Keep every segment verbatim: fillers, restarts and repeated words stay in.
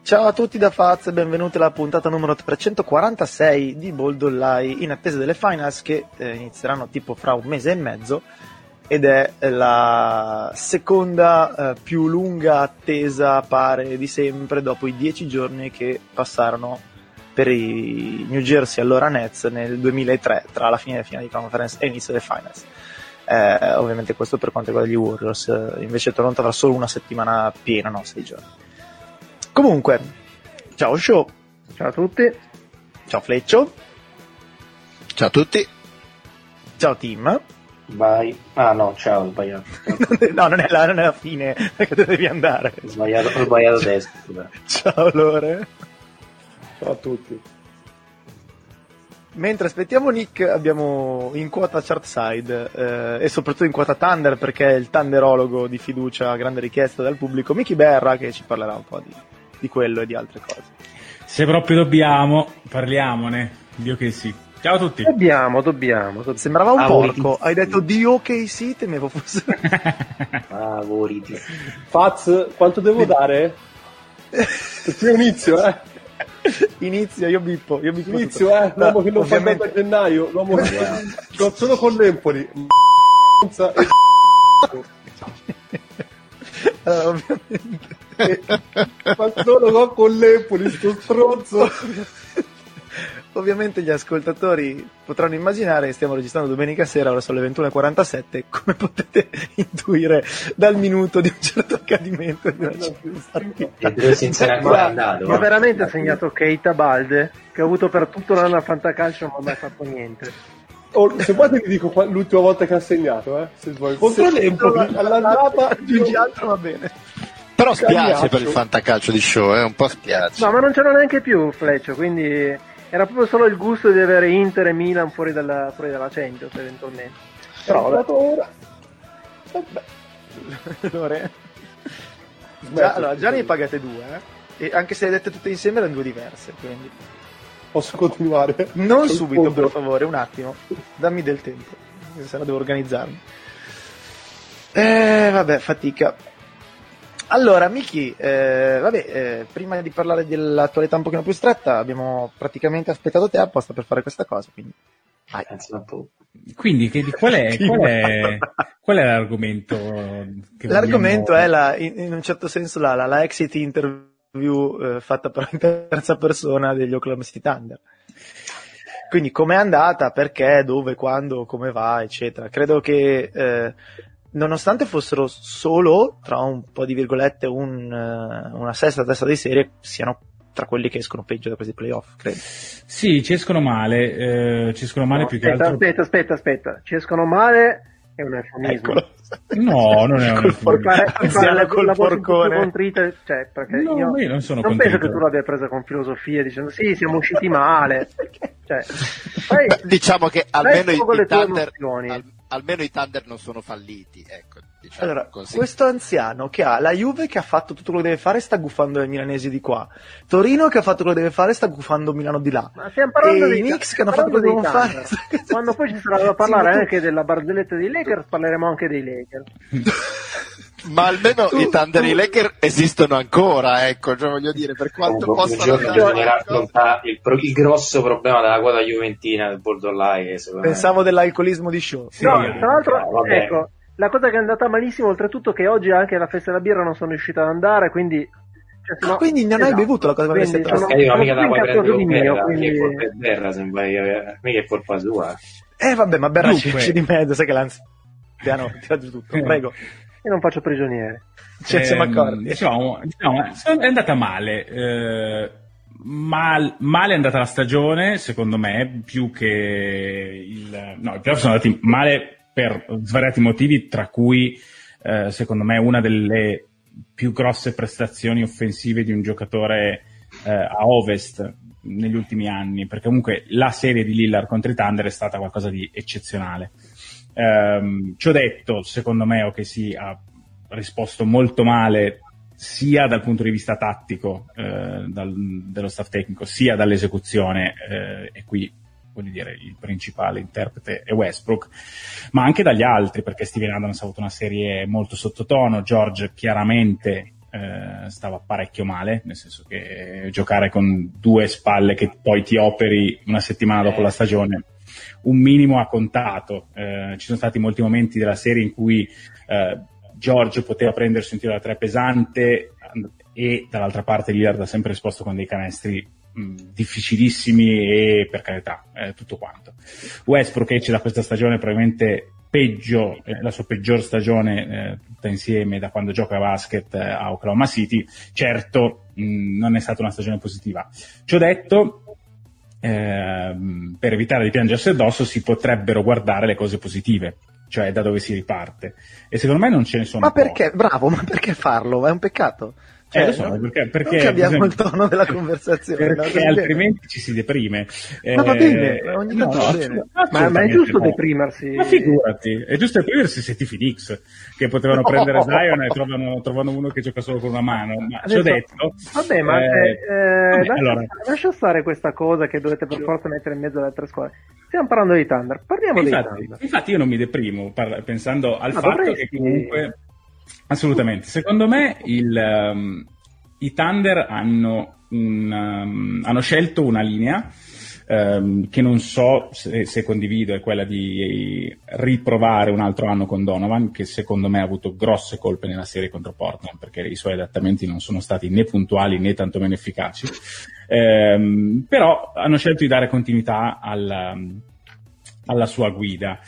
Ciao a tutti da Faz e benvenuti alla puntata numero trecentoquarantasei di Bold Online in attesa delle finals che eh, inizieranno tipo fra un mese e mezzo ed è la seconda eh, più lunga attesa pare di sempre dopo i dieci giorni che passarono per i New Jersey allora Nets nel duemilatré tra la fine della finale di conference e l'inizio delle finals. Eh, ovviamente questo per quanto riguarda gli Warriors, eh, invece Toronto avrà solo una settimana piena, no, sei giorni. Comunque, ciao Show. Ciao a tutti. Ciao Fleccio. Ciao a tutti. Ciao Tim. Vai. Ah no, ciao, ho sbagliato. No, non è, la, non è la fine, perché devi andare. Ho sbagliato, ho sbagliato testo. Ciao Lore. Ciao a tutti. Mentre aspettiamo Nick abbiamo in quota Chartside eh, e soprattutto in quota Thunder, perché è il Thunderologo di fiducia, grande richiesta dal pubblico, Miki Berra, che ci parlerà un po' di, di quello e di altre cose. Se proprio dobbiamo, parliamone. Dio che sì. Ciao a tutti. Dobbiamo, dobbiamo. dobbiamo. Sembrava un Avoriti. porco, hai detto Dio che sì, temevo fosse... Avoriti. Faz, quanto devo dare? Perché io inizio, eh? Inizio, io bippo, io bippo Inizio, tutto. eh? L'uomo No, che non ovviamente... fa a gennaio, l'uomo che non solo con l'Empoli. Allora, ovviamente... Ma solo con l'Empoli, sto stronzo. Ovviamente gli ascoltatori potranno immaginare che stiamo registrando domenica sera, ora sono le ventuno e quarantasette, come potete intuire dal minuto di un certo accadimento di una E senza ancora andato. Ma veramente ha segnato Keita Balde, che ha avuto per tutto l'anno a Fantacalcio ma non ha mai fatto niente. Oh, se vuoi ti dico qua, l'ultima volta che ha segnato, eh? Se vuoi. Contro l'Empoli, all'andata, aggiungi altro, va bene. Però spiace per il fantacalcio di Show, eh? Un po' spiace. No, ma non c'era neanche più Fleccio, quindi... Era proprio solo il gusto di avere Inter e Milan fuori dalla, fuori dalla Champions eventualmente. Però vabbè. Ora. Vabbè. Già, allora, già ne pagate due, eh? E anche se le dette tutte insieme erano due diverse, quindi... Posso continuare? Non C'è subito, per favore, un attimo. Dammi del tempo, se no devo organizzarmi. Eh, vabbè, fatica. Allora, Miki, eh, vabbè, eh, prima di parlare dell'attualità un pochino più stretta, abbiamo praticamente aspettato te apposta per fare questa cosa, quindi vai. Quindi che, qual, è, qual, è, qual è l'argomento? Che l'argomento vogliamo... è la, in, in un certo senso la, la, la exit interview eh, fatta però in terza persona degli Oklahoma City Thunder. Quindi com'è andata, perché, dove, quando, come va, eccetera. Credo che... Eh, nonostante fossero solo, tra un po' di virgolette, un, uh, una sesta testa di serie, siano tra quelli che escono peggio da questi playoff, credo. Sì, ci escono male, eh, ci escono male no, più aspetta, che altro... Aspetta, aspetta, aspetta, ci escono male è un eufemismo. Eccolo. No, non è un eufemismo. Col porcone. Contrita, cioè, perché no, io, io non sono non contrito. penso che tu l'abbia presa con filosofia dicendo sì, siamo usciti male. Cioè, fai, diciamo che almeno i, i Thunder... Al, almeno i Thunder non sono falliti, ecco. Diciamo allora, così. Questo anziano che ha la Juve che ha fatto tutto quello che deve fare sta guffando i milanesi di qua, Torino che ha fatto quello che deve fare sta guffando Milano di là, ma stiamo parlando e dei Knicks che hanno fatto quello che devono fare. Quando poi ci sarà da parlare sì, anche tu... della barzelletta dei Lakers, parleremo anche dei Lakers. Ma almeno tu, i Thunder e i Lakers esistono ancora, ecco, cioè voglio dire, per quanto oh, possano bisognerà affrontare il, pro- il grosso problema della quota juventina del Bordo Online. Pensavo me... dell'alcolismo di Show. Sì, no, tra l'altro, no, ecco, la cosa che è andata malissimo, oltretutto, che oggi anche alla festa della birra non sono riuscito ad andare, quindi... Cioè, ah, no, quindi non esatto. hai bevuto la cosa quindi che sono, io mica la puoi prendere con Berra, quindi... che è colpa di Berra, se vai, mica è colpa sua. Eh vabbè, ma Berra ci esce di mezzo, sai che l'anziano tira giù tutto, prego. Io non faccio prigioniere. Cioè, eh, siamo accorti. Diciamo, diciamo, è andata male. Eh, mal, male è andata la stagione, secondo me, più che il... No, i playoff sono andati male per svariati motivi, tra cui, eh, secondo me, una delle più grosse prestazioni offensive di un giocatore eh, a Ovest negli ultimi anni, perché comunque la serie di Lillard contro i Thunder è stata qualcosa di eccezionale. Um, ci ho detto, secondo me O K C ha risposto molto male sia dal punto di vista tattico eh, dal, dello staff tecnico, sia dall'esecuzione, eh, e qui voglio dire il principale interprete è Westbrook, ma anche dagli altri, perché Steven Adams ha avuto una serie molto sottotono, George chiaramente eh, stava parecchio male, nel senso che giocare con due spalle che poi ti operi una settimana dopo la stagione, un minimo ha contato. Eh, ci sono stati molti momenti della serie in cui eh, George poteva prendersi un tiro da tre pesante e dall'altra parte Lillard ha sempre risposto con dei canestri mh, difficilissimi e per carità, eh, tutto quanto. Westbrook esce da questa stagione probabilmente peggio, eh, la sua peggior stagione eh, tutta insieme da quando gioca a basket eh, a Oklahoma City. Certo, mh, non è stata una stagione positiva. Ciò detto, eh, per evitare di piangersi addosso si potrebbero guardare le cose positive, cioè da dove si riparte, e secondo me non ce ne sono. Ma perché? Poche. Bravo, ma perché farlo? È un peccato. Cioè, eh, lo so, no? perché, perché non cambiamo il tono della conversazione, perché no? altrimenti ci si deprime. Ma eh, va bene, ogni no, tanto no, va bene. Ma, ma è giusto no. deprimersi. Ma figurati, è giusto deprimersi se tifi Knicks, che potevano no. prendere Zion e trovano, trovano uno che gioca solo con una mano. Ma ci ho detto. Vabbè, ma eh, eh, vabbè, lascia, allora. lascia stare questa cosa che dovete per forza mettere in mezzo alle altre squadre. Stiamo parlando di Thunder, parliamo infatti, di Thunder. Infatti io non mi deprimo parla, pensando al ma fatto dovresti... che comunque assolutamente, secondo me il um, i Thunder hanno, un, um, hanno scelto una linea um, che non so se, se condivido, è quella di riprovare un altro anno con Donovan, che secondo me ha avuto grosse colpe nella serie contro Portland, perché i suoi adattamenti non sono stati né puntuali né tantomeno efficaci, um, però hanno scelto di dare continuità alla, alla sua guida.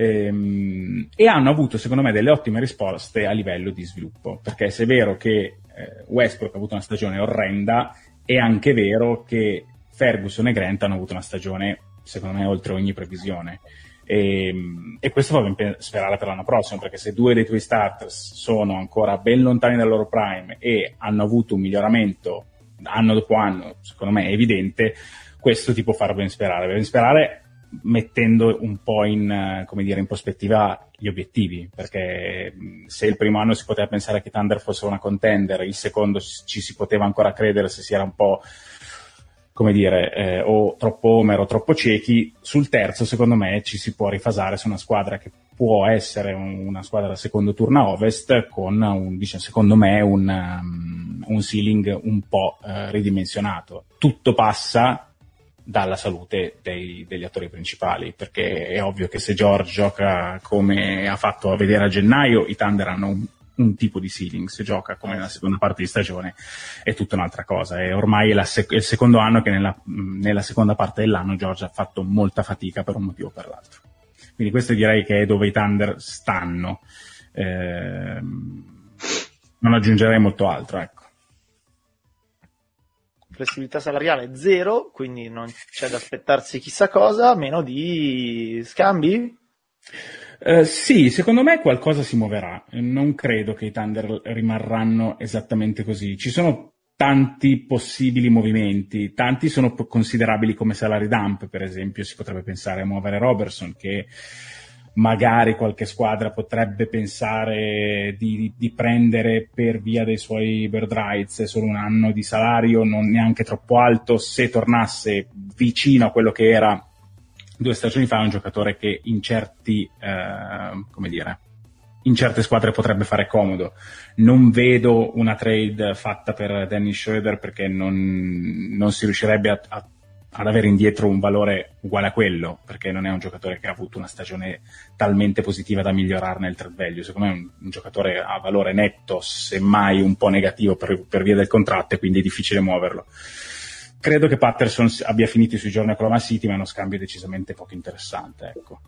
Ehm, e hanno avuto secondo me delle ottime risposte a livello di sviluppo, perché se è vero che eh, Westbrook ha avuto una stagione orrenda, è anche vero che Ferguson e Grant hanno avuto una stagione secondo me oltre ogni previsione, e, e questo fa ben sperare per l'anno prossimo, perché se due dei tuoi starters sono ancora ben lontani dal loro prime e hanno avuto un miglioramento anno dopo anno, secondo me è evidente, questo ti può far ben sperare ben sperare mettendo un po' in, come dire, in prospettiva gli obiettivi, perché se il primo anno si poteva pensare che Thunder fosse una contender, il secondo ci si poteva ancora credere se si era un po', come dire, eh, o troppo homer o troppo ciechi, sul terzo secondo me ci si può rifasare su una squadra che può essere un, una squadra da secondo turno a ovest con un, diciamo, secondo me un, um, un ceiling un po' uh, ridimensionato. Tutto passa dalla salute dei, degli attori principali, perché è ovvio che se George gioca come ha fatto a vedere a gennaio, i Thunder hanno un, un tipo di ceiling, se gioca come nella seconda parte di stagione è tutta un'altra cosa, e ormai è, la sec- è il secondo anno che nella, nella seconda parte dell'anno George ha fatto molta fatica per un motivo o per l'altro, quindi questo direi che è dove i Thunder stanno. Ehm, non aggiungerei molto altro, ecco. Flessibilità salariale zero, quindi non c'è da aspettarsi chissà cosa, meno di scambi? Uh, sì, secondo me qualcosa si muoverà. Non credo che i Thunder rimarranno esattamente così. Ci sono tanti possibili movimenti, tanti sono considerabili come salary dump, per esempio si potrebbe pensare a muovere Robertson, che magari qualche squadra potrebbe pensare di, di prendere per via dei suoi bird rights, solo un anno di salario non neanche troppo alto, se tornasse vicino a quello che era due stagioni fa, è un giocatore che in certi eh, come dire in certe squadre potrebbe fare comodo. Non vedo una trade fatta per Dennis Schroeder, perché non, non si riuscirebbe a, a ad avere indietro un valore uguale a quello, perché non è un giocatore che ha avuto una stagione talmente positiva da migliorarne il trade value. Secondo me è un, un giocatore a valore netto, semmai un po' negativo per, per via del contratto, e quindi è difficile muoverlo. Credo che Patterson abbia finito sui giorni a Oklahoma City, ma è uno scambio decisamente poco interessante, ecco.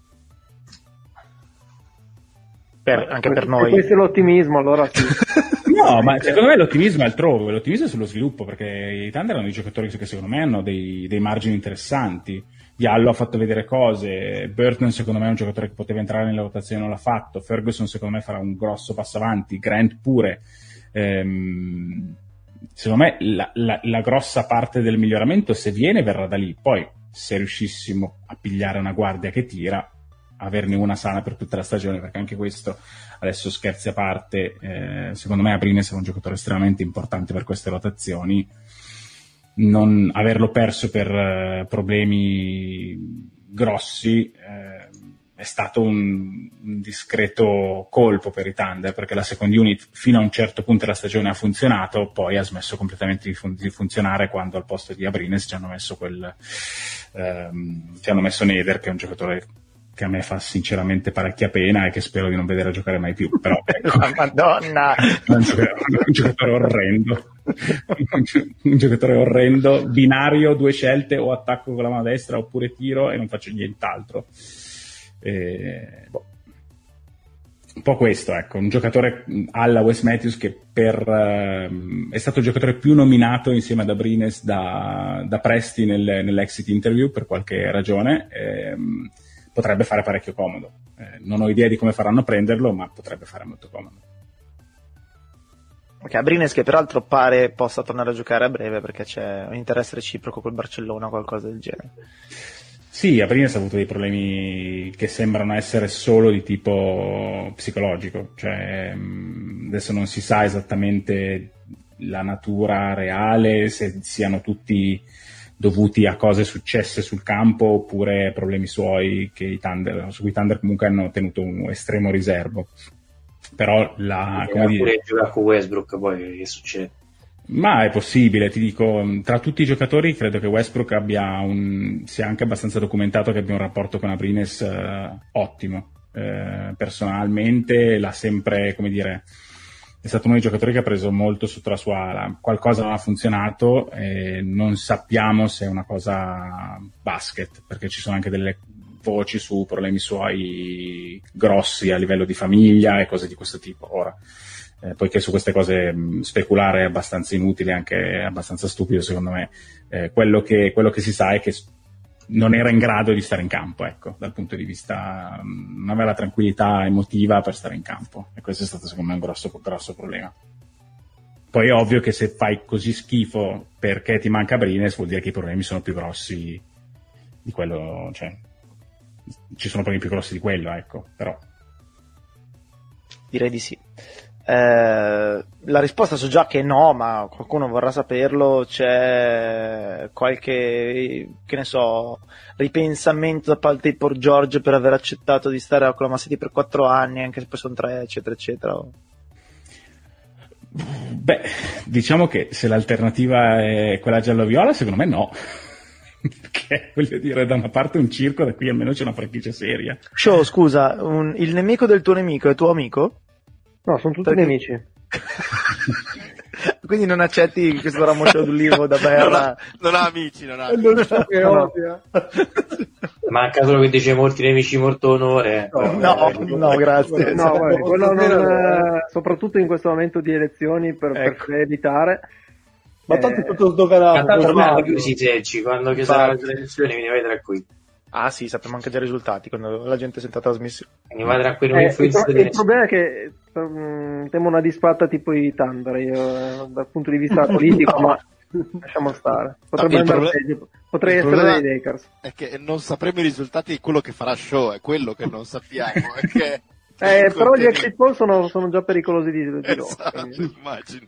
Per, anche per noi. Se questo è l'ottimismo, allora sì. No, ma secondo me l'ottimismo è altrove, l'ottimismo è sullo sviluppo, perché i Thunder hanno dei giocatori che secondo me hanno dei, dei margini interessanti. Diallo ha fatto vedere cose, Burton secondo me è un giocatore che poteva entrare nella rotazione, non l'ha fatto, Ferguson secondo me farà un grosso passo avanti, Grant pure. Ehm, secondo me la, la, la grossa parte del miglioramento, se viene, verrà da lì. Poi se riuscissimo a pigliare una guardia che tira, averne una sana per tutta la stagione, perché anche questo, adesso scherzi a parte, eh, secondo me Abrines è un giocatore estremamente importante per queste rotazioni. Non averlo perso per uh, problemi grossi eh, è stato un, un discreto colpo per i Thunder, perché la second unit fino a un certo punto della stagione ha funzionato, poi ha smesso completamente di, fun- di funzionare quando al posto di Abrines ci hanno messo quel ehm, ci hanno messo Neder, che è un giocatore che a me fa sinceramente parecchia pena e che spero di non vedere giocare mai più, però ecco, la Madonna, è un giocatore, un giocatore orrendo un giocatore orrendo, binario, due scelte, o attacco con la mano destra oppure tiro e non faccio nient'altro. E, boh. Un po' questo, ecco, un giocatore alla Wes Matthews che per uh, è stato il giocatore più nominato insieme ad Abrines da, da Presti nel, nell'exit interview per qualche ragione. E, um, potrebbe fare parecchio comodo. Eh, non ho idea di come faranno a prenderlo, ma potrebbe fare molto comodo. Ok, Abrines che peraltro pare possa tornare a giocare a breve perché c'è un interesse reciproco col Barcellona o qualcosa del genere. Sì, Abrines ha avuto dei problemi che sembrano essere solo di tipo psicologico, cioè adesso non si sa esattamente la natura reale, se siano tutti dovuti a cose successe sul campo oppure problemi suoi che i Thunder, su cui i Thunder comunque hanno tenuto un estremo riservo. Però la come dire, pure giocare con Westbrook, poi che succede? Ma è possibile, ti dico, tra tutti i giocatori credo che Westbrook abbia un sia anche abbastanza documentato che abbia un rapporto con Abrines eh, ottimo. Eh, personalmente l'ha sempre, come dire, è stato uno dei giocatori che ha preso molto sotto la sua ala. Qualcosa non ha funzionato e non sappiamo se è una cosa basket, perché ci sono anche delle voci su problemi suoi grossi a livello di famiglia e cose di questo tipo. Ora, eh, poiché su queste cose mh, speculare è abbastanza inutile, anche abbastanza stupido secondo me, eh, quello che, quello che si sa è che non era in grado di stare in campo, ecco, dal punto di vista, non aveva la tranquillità emotiva per stare in campo, e questo è stato secondo me un grosso, grosso problema. Poi è ovvio che se fai così schifo perché ti manca Abrines vuol dire che i problemi sono più grossi di quello, cioè ci sono problemi più grossi di quello, ecco, però direi di sì. Eh, la risposta so già che no, ma qualcuno vorrà saperlo. C'è qualche, che ne so, ripensamento da parte di Paul George per aver accettato di stare a Oklahoma City per quattro anni, anche se poi sono tre, eccetera eccetera? Beh, diciamo che se l'alternativa è quella giallo-viola, secondo me no. Perché, voglio dire, da una parte un circo, da qui almeno c'è una franchigia seria. Show, scusa, un, il nemico del tuo nemico è tuo amico? No, sono tutti Perché... nemici. Quindi non accetti questo ramoscello d'ulivo da berra? Non ha, non ha amici, non ha amici. Non so che odia. Manca solo che dice molti nemici, molto onore. No, no, no, grazie. No, guarda, quello non, soprattutto in questo momento di elezioni per, ecco. per evitare. Ma tanto è tutto sdoganato. Tanto ormai così. chiusi i seggi, quando che sarà la elezione vieni a vedere qui. Ah sì, sappiamo anche già i risultati quando la gente sente la trasmissione. Quindi vai tranquillo. Eh, il, pro- il problema è che um, temo una disfatta tipo i Thunder io, eh, dal punto di vista politico, no. Ma lasciamo stare. Potrebbe no, andare proble- peggio. Potrei essere dei Lakers. È che non sapremo i risultati di quello che farà Show, è quello che non sappiamo. È che, eh, però gli exit poll sono, sono già pericolosi di, di esatto, loro. immagino.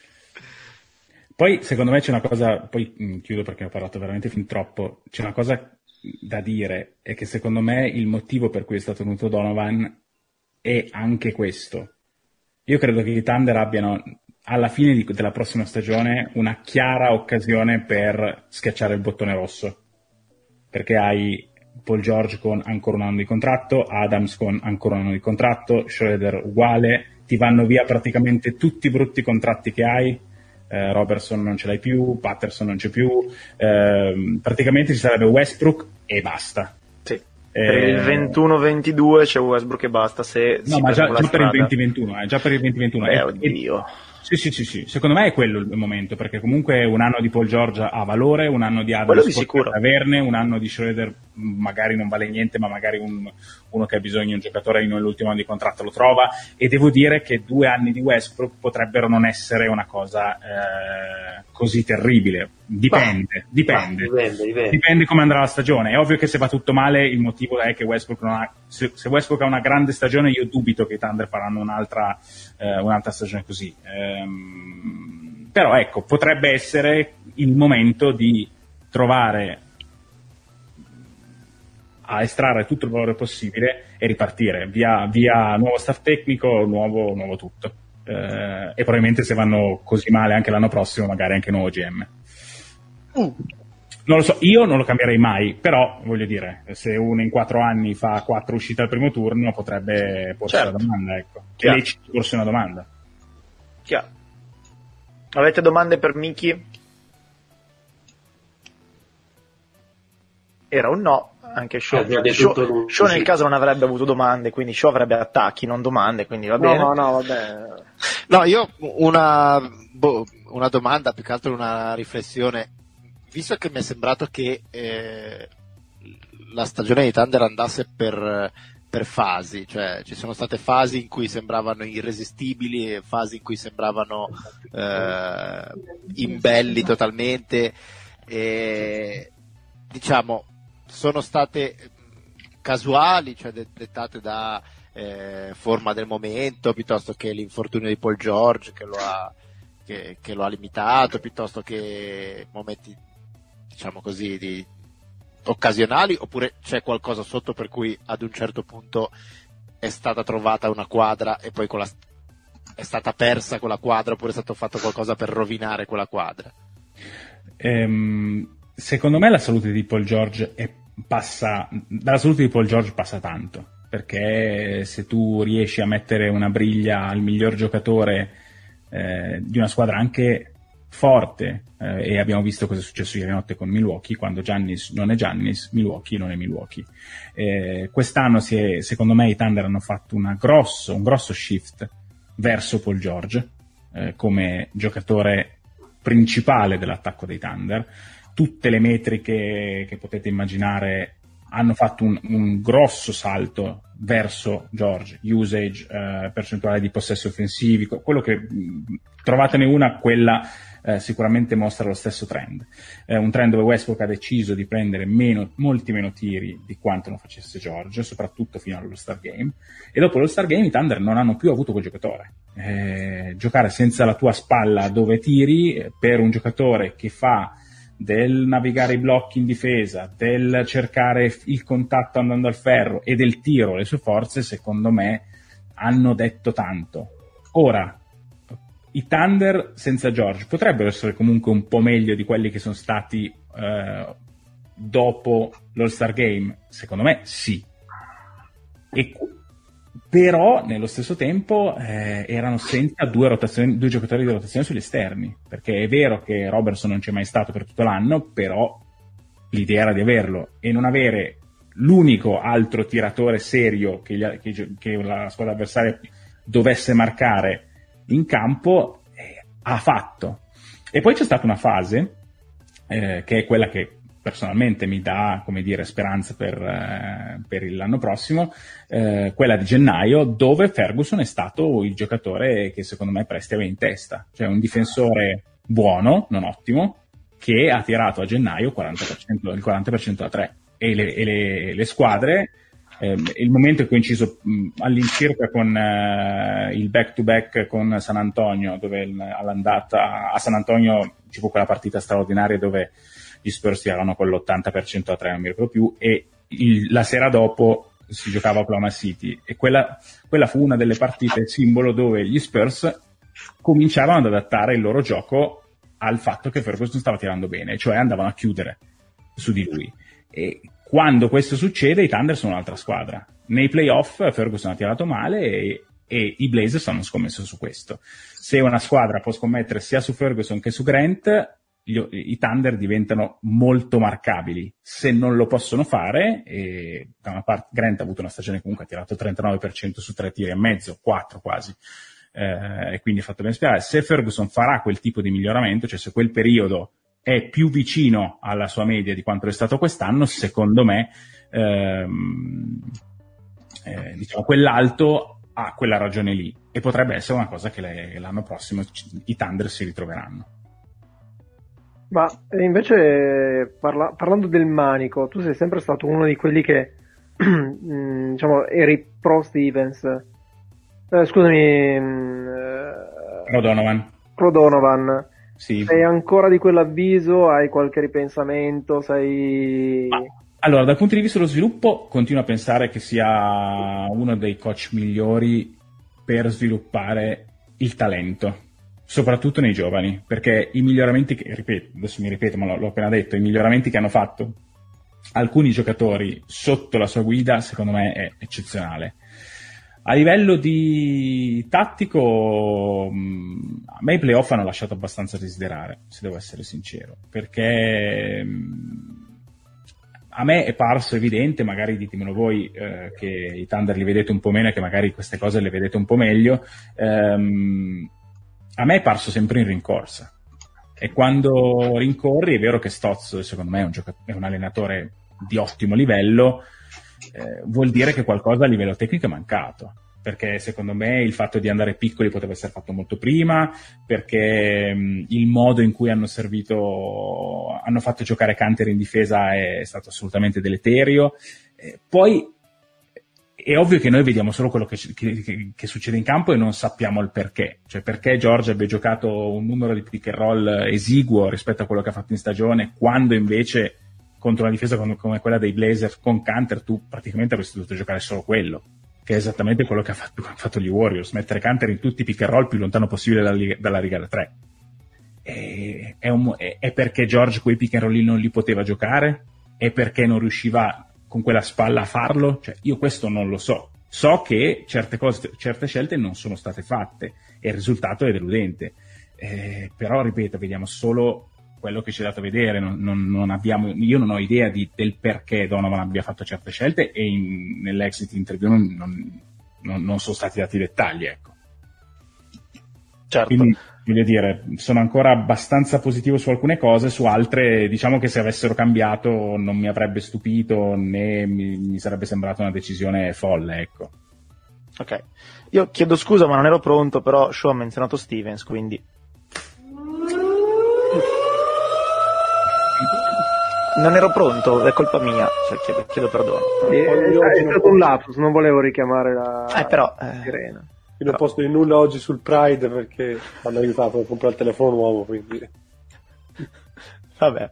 Poi secondo me c'è una cosa, poi mh, chiudo perché ho parlato veramente fin troppo, c'è una cosa da dire, è che secondo me il motivo per cui è stato venuto Donovan è anche questo. Io credo che i Thunder abbiano alla fine di, della prossima stagione una chiara occasione per schiacciare il bottone rosso, perché hai Paul George con ancora un anno di contratto, Adams con ancora un anno di contratto, Schroeder uguale, ti vanno via praticamente tutti i brutti contratti che hai. Eh, Robertson non ce l'hai più, Patterson non c'è più, eh, praticamente ci sarebbe Westbrook e basta. Sì. Eh, per il ventuno ventidue c'è Westbrook e basta. Se no, si ma già, la già per il strada. venti ventuno, eh, già per il venti ventuno. Beh, e, oddio. Sì, sì, sì, sì, secondo me è quello il momento, perché comunque un anno di Paul George ha valore, un anno di Quello di Adams sicuro. potrebbe averne, un anno di Schroeder magari non vale niente, ma magari un, uno che ha bisogno di un giocatore nell'ultimo anno di contratto lo trova, e devo dire che due anni di Westbrook potrebbero non essere una cosa eh, così terribile. Dipende, Ma, dipende. ma dipende, dipende. Dipende come andrà la stagione. È ovvio che se va tutto male il motivo è che Westbrook non ha, se, se Westbrook ha una grande stagione io dubito che i Thunder faranno un'altra, eh, un'altra stagione così. Ehm, però ecco, potrebbe essere il momento di trovare a estrarre tutto il valore possibile e ripartire via, via nuovo staff tecnico, nuovo, nuovo tutto. Eh, e probabilmente se vanno così male anche l'anno prossimo, magari anche nuovo G M. Uh. Non lo so, io non lo cambierei mai, però voglio dire, se uno in quattro anni fa quattro uscite al primo turno, potrebbe porsi certo. la domanda, ecco. Che Chiaro. lei ci porsi una domanda. Chiaro. Avete domande per Miki? Era un no, anche Show. Eh, detto Show, tutto, Show sì. nel caso non avrebbe avuto domande, quindi Show avrebbe attacchi, non domande, quindi va bene. No, no, vabbè. No, io una, boh, una domanda, più che altro una riflessione. Visto che mi è sembrato che eh, la stagione di Thunder andasse per, per fasi, cioè ci sono state fasi in cui sembravano irresistibili e fasi in cui sembravano eh, imbelli totalmente, e, diciamo, sono state casuali, cioè dettate da eh, forma del momento, piuttosto che l'infortunio di Paul George che lo ha, che, che lo ha limitato, piuttosto che momenti, diciamo così, di occasionali, oppure c'è qualcosa sotto per cui ad un certo punto è stata trovata una quadra e poi con la, è stata persa quella quadra, oppure è stato fatto qualcosa per rovinare quella quadra? Ehm, secondo me la salute di Paul George è, passa dalla salute di Paul George passa tanto, perché se tu riesci a mettere una briglia al miglior giocatore eh, di una squadra anche forte, eh, e abbiamo visto cosa è successo ieri notte con Milwaukee, quando Giannis non è Giannis, Milwaukee non è Milwaukee. Eh, quest'anno si è, secondo me i Thunder hanno fatto una grosso, un grosso shift verso Paul George eh, come giocatore principale dell'attacco dei Thunder. Tutte le metriche che potete immaginare hanno fatto un, un grosso salto verso George, usage, eh, percentuale di possessi offensivi, quello che mh, trovatene una, quella eh, sicuramente mostra lo stesso trend. Eh, un trend dove Westbrook ha deciso di prendere meno, molti meno tiri di quanto non facesse George, soprattutto fino all'All-Star Game, e dopo l'All-Star Game i Thunder non hanno più avuto quel giocatore. Eh, giocare senza la tua spalla dove tiri, eh, per un giocatore che fa del navigare i blocchi in difesa, del cercare il contatto andando al ferro e del tiro, le sue forze, secondo me, hanno detto tanto. Ora, i Thunder senza George potrebbero essere comunque un po' meglio di quelli che sono stati eh, dopo l'All-Star Game? Secondo me sì. E però nello stesso tempo eh, erano senza due, rotazioni, due giocatori di rotazione sugli esterni, perché è vero che Robertson non c'è mai stato per tutto l'anno, però l'idea era di averlo, e non avere l'unico altro tiratore serio che, gli, che, che la squadra avversaria dovesse marcare in campo eh, ha fatto. E poi c'è stata una fase eh, che è quella che personalmente mi dà, come dire, speranza per, eh, per l'anno prossimo, eh, quella di gennaio, dove Ferguson è stato il giocatore che secondo me Presti aveva in testa, cioè un difensore buono, non ottimo, che ha tirato a gennaio quaranta per cento, il quaranta per cento da tre, e le, e le, le squadre, eh, il momento è coinciso mh, all'incirca con eh, il back-to-back con San Antonio, dove all'andata a San Antonio ci fu quella partita straordinaria dove gli Spurs tirarono con l'ottanta per cento a tre, non mi ricordo più, e il, la sera dopo si giocava a Oklahoma City, e quella, quella fu una delle partite simbolo dove gli Spurs cominciavano ad adattare il loro gioco al fatto che Ferguson stava tirando bene, cioè andavano a chiudere su di lui. E quando questo succede i Thunder sono un'altra squadra. Nei playoff Ferguson ha tirato male e, e i Blazers hanno scommesso su questo. Se una squadra può scommettere sia su Ferguson che su Grant, Gli, i Thunder diventano molto marcabili. Se non lo possono fare, e da una parte Grant ha avuto una stagione comunque ha tirato trentanove per cento su tre tiri e mezzo, quattro quasi, eh, e quindi ha fatto ben sperare. Se Ferguson farà quel tipo di miglioramento, cioè se quel periodo è più vicino alla sua media di quanto è stato quest'anno, secondo me ehm, eh, diciamo quell'alto ha quella ragione lì, e potrebbe essere una cosa che le, l'anno prossimo i Thunder si ritroveranno. Ma invece parla- parlando del manico, tu sei sempre stato uno di quelli che diciamo eri pro Stevens, eh, scusami eh, Pro Donovan. pro Donovan. Sì. Sei ancora di quell'avviso? Hai qualche ripensamento? Sei... Ma, Allora, dal punto di vista dello sviluppo, continuo a pensare che sia uno dei coach migliori per sviluppare il talento, soprattutto nei giovani, perché i miglioramenti che, ripeto, adesso mi ripeto, ma l'ho appena detto, i miglioramenti che hanno fatto alcuni giocatori sotto la sua guida, secondo me è eccezionale. A livello di tattico, a me i playoff hanno lasciato abbastanza desiderare, se devo essere sincero, perché a me è parso evidente, magari ditemelo voi, eh, che i Thunder li vedete un po' meno e che magari queste cose le vedete un po' meglio, ehm, a me è parso sempre in rincorsa. E quando rincorri, è vero che Stotz, secondo me, è un, giocat- è un allenatore di ottimo livello, eh, vuol dire che qualcosa a livello tecnico è mancato, perché secondo me il fatto di andare piccoli poteva essere fatto molto prima, perché mh, il modo in cui hanno servito, hanno fatto giocare Kanter in difesa è stato assolutamente deleterio. Eh, poi è ovvio che noi vediamo solo quello che, che, che succede in campo e non sappiamo il perché, cioè perché George abbia giocato un numero di pick and roll esiguo rispetto a quello che ha fatto in stagione, quando invece contro una difesa come, come quella dei Blazers con Kanter tu praticamente avresti dovuto giocare solo quello, che è esattamente quello che ha fatto, ha fatto gli Warriors, mettere Kanter in tutti i pick and roll più lontano possibile dalla, dalla riga da tre. E, è, un, è, è perché George quei pick and roll non li poteva giocare? È perché non riusciva con quella spalla a farlo? Cioè, io questo non lo so. So che certe cose, certe scelte non sono state fatte e il risultato è deludente. Eh, però, ripeto, vediamo solo quello che ci è dato vedere. Non, non, non abbiamo, io non ho idea di, del perché Donovan abbia fatto certe scelte e in, nell'exit interview non, non, non, non sono stati dati dettagli, ecco. Certo. Quindi, voglio dire, sono ancora abbastanza positivo su alcune cose, su altre diciamo che se avessero cambiato non mi avrebbe stupito né mi, mi sarebbe sembrata una decisione folle, ecco. Ok, io chiedo scusa ma non ero pronto, però Show ha menzionato Stevens, quindi non ero pronto, è colpa mia, cioè chiedo, chiedo perdono. È, è, è stato un lapsus, non volevo richiamare la eh, però, eh, sirena. Io non posto di nulla oggi sul Pride perché hanno aiutato a comprare il telefono nuovo, quindi vabbè.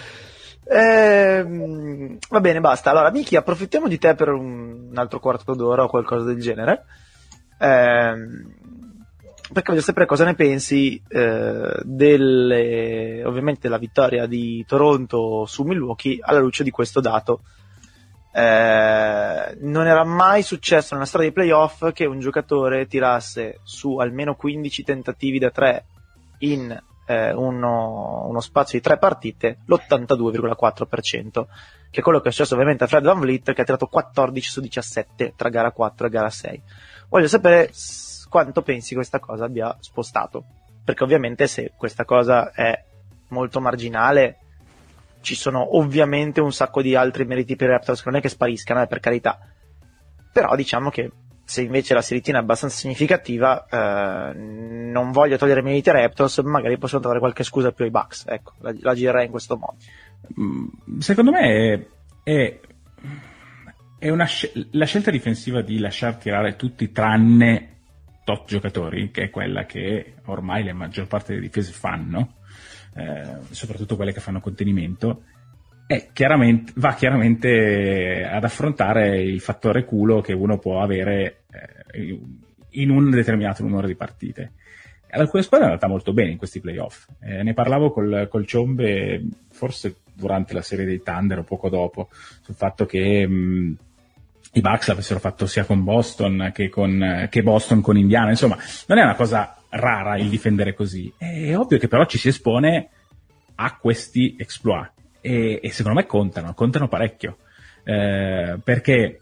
Ehm, va bene, basta. Allora, Miki, approfittiamo di te per un altro quarto d'ora o qualcosa del genere, ehm, perché voglio sapere cosa ne pensi eh, delle, ovviamente, della vittoria di Toronto su Milwaukee alla luce di questo dato. Eh, non era mai successo nella storia dei playoff che un giocatore tirasse su almeno quindici tentativi da tre in eh, uno, uno spazio di tre partite l'ottantadue virgola quattro per cento, che è quello che è successo ovviamente a Fred VanVleet, che ha tirato quattordici su diciassette tra gara quattro e gara sei. Voglio sapere s- quanto pensi questa cosa abbia spostato, perché ovviamente se questa cosa è molto marginale ci sono ovviamente un sacco di altri meriti per i Raptors che non è che spariscano, eh, per carità, però diciamo che se invece la si ritiene abbastanza significativa, eh, non voglio togliere meriti ai Raptors, magari possono trovare qualche scusa più ai Bucks, ecco, la, la girerei in questo modo. Secondo me è, è, è una scel- la scelta difensiva di lasciar tirare tutti tranne tot giocatori, che è quella che ormai la maggior parte delle difese fanno, Eh, soprattutto quelle che fanno contenimento, è chiaramente, va chiaramente ad affrontare il fattore culo che uno può avere eh, in un determinato numero di partite. Ad alcune squadre è andata molto bene in questi playoff. Eh, ne parlavo col, col Ciombe forse durante la serie dei Thunder o poco dopo, sul fatto che mh, i Bucks l'avessero fatto sia con Boston che, con, che Boston con Indiana. Insomma, non è una cosa rara il difendere così. È ovvio che però ci si espone a questi exploit e, e secondo me contano, contano parecchio, eh, perché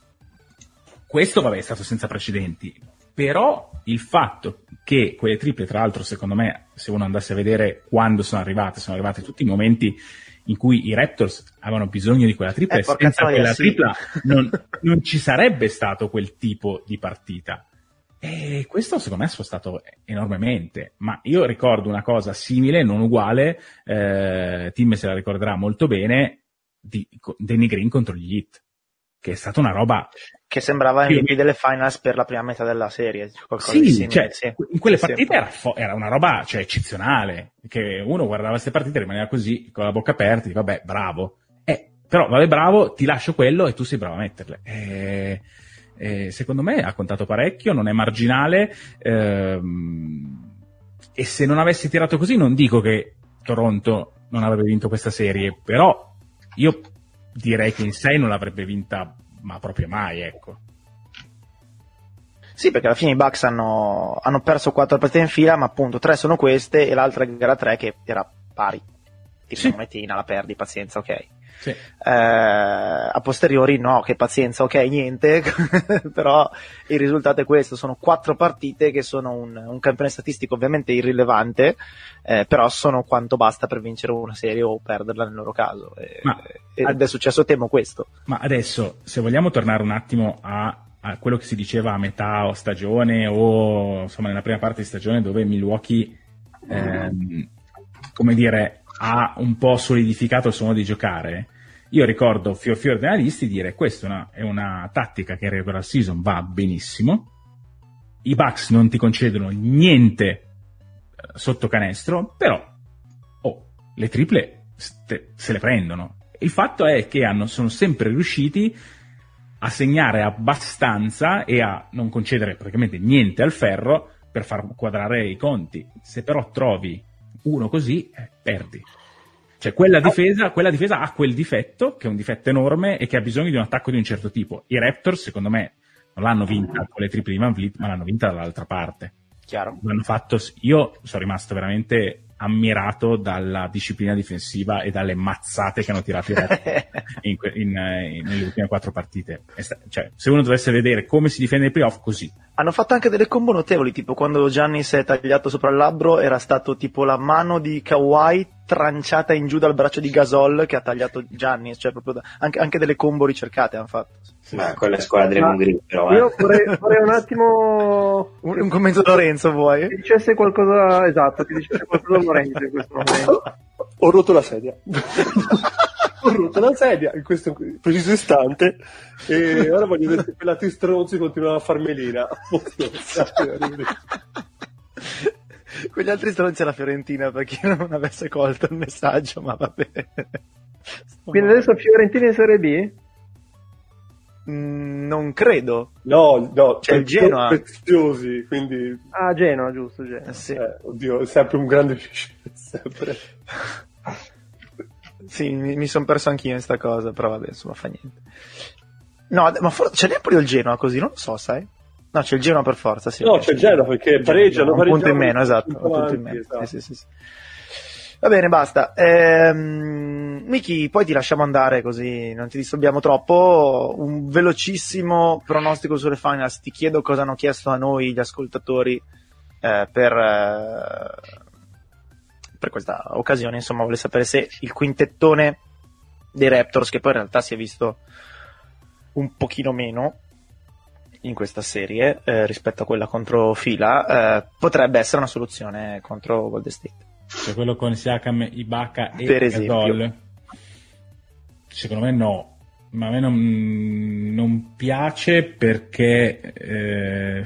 questo vabbè è stato senza precedenti, però il fatto che quelle triple, tra l'altro secondo me se uno andasse a vedere quando sono arrivate, sono arrivate tutti i momenti in cui i Raptors avevano bisogno di quella tripla, eh, e senza quella sì. tripla non, non ci sarebbe stato quel tipo di partita. E questo secondo me ha spostato enormemente, ma io ricordo una cosa simile, non uguale, eh, Tim se la ricorderà molto bene, di Danny Green contro gli Heat, che è stata una roba che sembrava M V P delle finals per la prima metà della serie. Sì, simile, cioè, sì, in quelle sì, partite era, fo- era una roba, cioè, eccezionale, che uno guardava queste partite e rimaneva così con la bocca aperta e dice vabbè, bravo. Eh, però vabbè, bravo, ti lascio quello e tu sei bravo a metterle. E, e secondo me ha contato parecchio, non è marginale, ehm, e se non avessi tirato così non dico che Toronto non avrebbe vinto questa serie, però io direi che in sei non l'avrebbe vinta ma proprio mai, ecco. Sì, perché alla fine i Bucks hanno, hanno perso quattro partite in fila, ma appunto tre sono queste e l'altra gara tre che era pari. Tipo Sì. una monetina, la perdi, pazienza, ok. Sì. Eh, a posteriori no, che pazienza, ok, niente, però il risultato è questo, sono quattro partite che sono un, un campione statistico ovviamente irrilevante, eh, però sono quanto basta per vincere una serie o perderla nel loro caso, e, Ma, ed è successo, temo, questo. Ma adesso, se vogliamo tornare un attimo a a quello che si diceva a metà o stagione o insomma nella prima parte di stagione, dove Milwaukee ehm, come dire ha un po' solidificato il suo modo di giocare, io ricordo fior fior dei analisti dire questa è una, è una tattica che in regular season va benissimo, i Bucks non ti concedono niente sotto canestro, però oh, le triple ste, se le prendono. Il fatto è che hanno, sono sempre riusciti a segnare abbastanza e a non concedere praticamente niente al ferro per far quadrare i conti. Se però trovi uno così, eh, perdi. Cioè quella difesa, quella difesa ha quel difetto, che è un difetto enorme e che ha bisogno di un attacco di un certo tipo. I Raptors, secondo me, non l'hanno vinta con le triple di Van Vliet, ma l'hanno vinta dall'altra parte. Chiaro. L'hanno fatto, io sono rimasto veramente ammirato dalla disciplina difensiva e dalle mazzate che hanno tirato i Raptors in, in, in, nelle ultime quattro partite. Cioè, se uno dovesse vedere come si difende nei playoff, così. Hanno fatto anche delle combo notevoli, tipo quando Giannis è tagliato sopra il labbro, era stato tipo la mano di Kawhi tranciata in giù dal braccio di Gasol che ha tagliato Giannis, cioè proprio da, anche, anche delle combo ricercate hanno fatto. Sì. Ma quella è scuola Draymond Green, però. Eh. Io vorrei, vorrei un attimo... Un, un commento da Lorenzo, vuoi? Ti dicesse qualcosa, esatto, ti dicesse qualcosa Lorenzo in questo momento. Ho rotto la sedia. Ho rotto la sedia in questo preciso istante e ora voglio vedere se quella stronzi continuano a far melina. Quegli altri stronzi alla Fiorentina, per chi non avesse colto il messaggio, ma va bene. Quindi adesso Fiorentina in Serie B? Mm, non credo. No, no, c'è il Genoa. Preziosi, quindi... Ah, Genoa, giusto, Genoa. Eh, sì. Eh, oddio, è sempre un grande sempre. Sì, mi, mi sono perso anch'io in sta cosa, però vabbè, insomma, fa niente. No, ma for- c'è l'Empoli o il Genoa così, non lo so, sai? No, c'è il Genoa per forza, sì. No, c'è il Genoa perché pareggiano, un punto in meno, esatto, un punto in meno. Esatto. Sì, sì, sì, sì. Va bene, basta. Ehm, Miki, poi ti lasciamo andare così non ti disturbiamo troppo. Un velocissimo pronostico sulle finals. Ti chiedo cosa hanno chiesto a noi gli ascoltatori eh, per, eh, per questa occasione. Insomma, vuole sapere se il quintettone dei Raptors, che poi in realtà si è visto un pochino meno in questa serie eh, rispetto a quella contro Fila, eh, potrebbe essere una soluzione contro Golden State. Cioè quello con Siakam, Ibaka e per Gasol, secondo me no, ma a me non, non piace perché eh,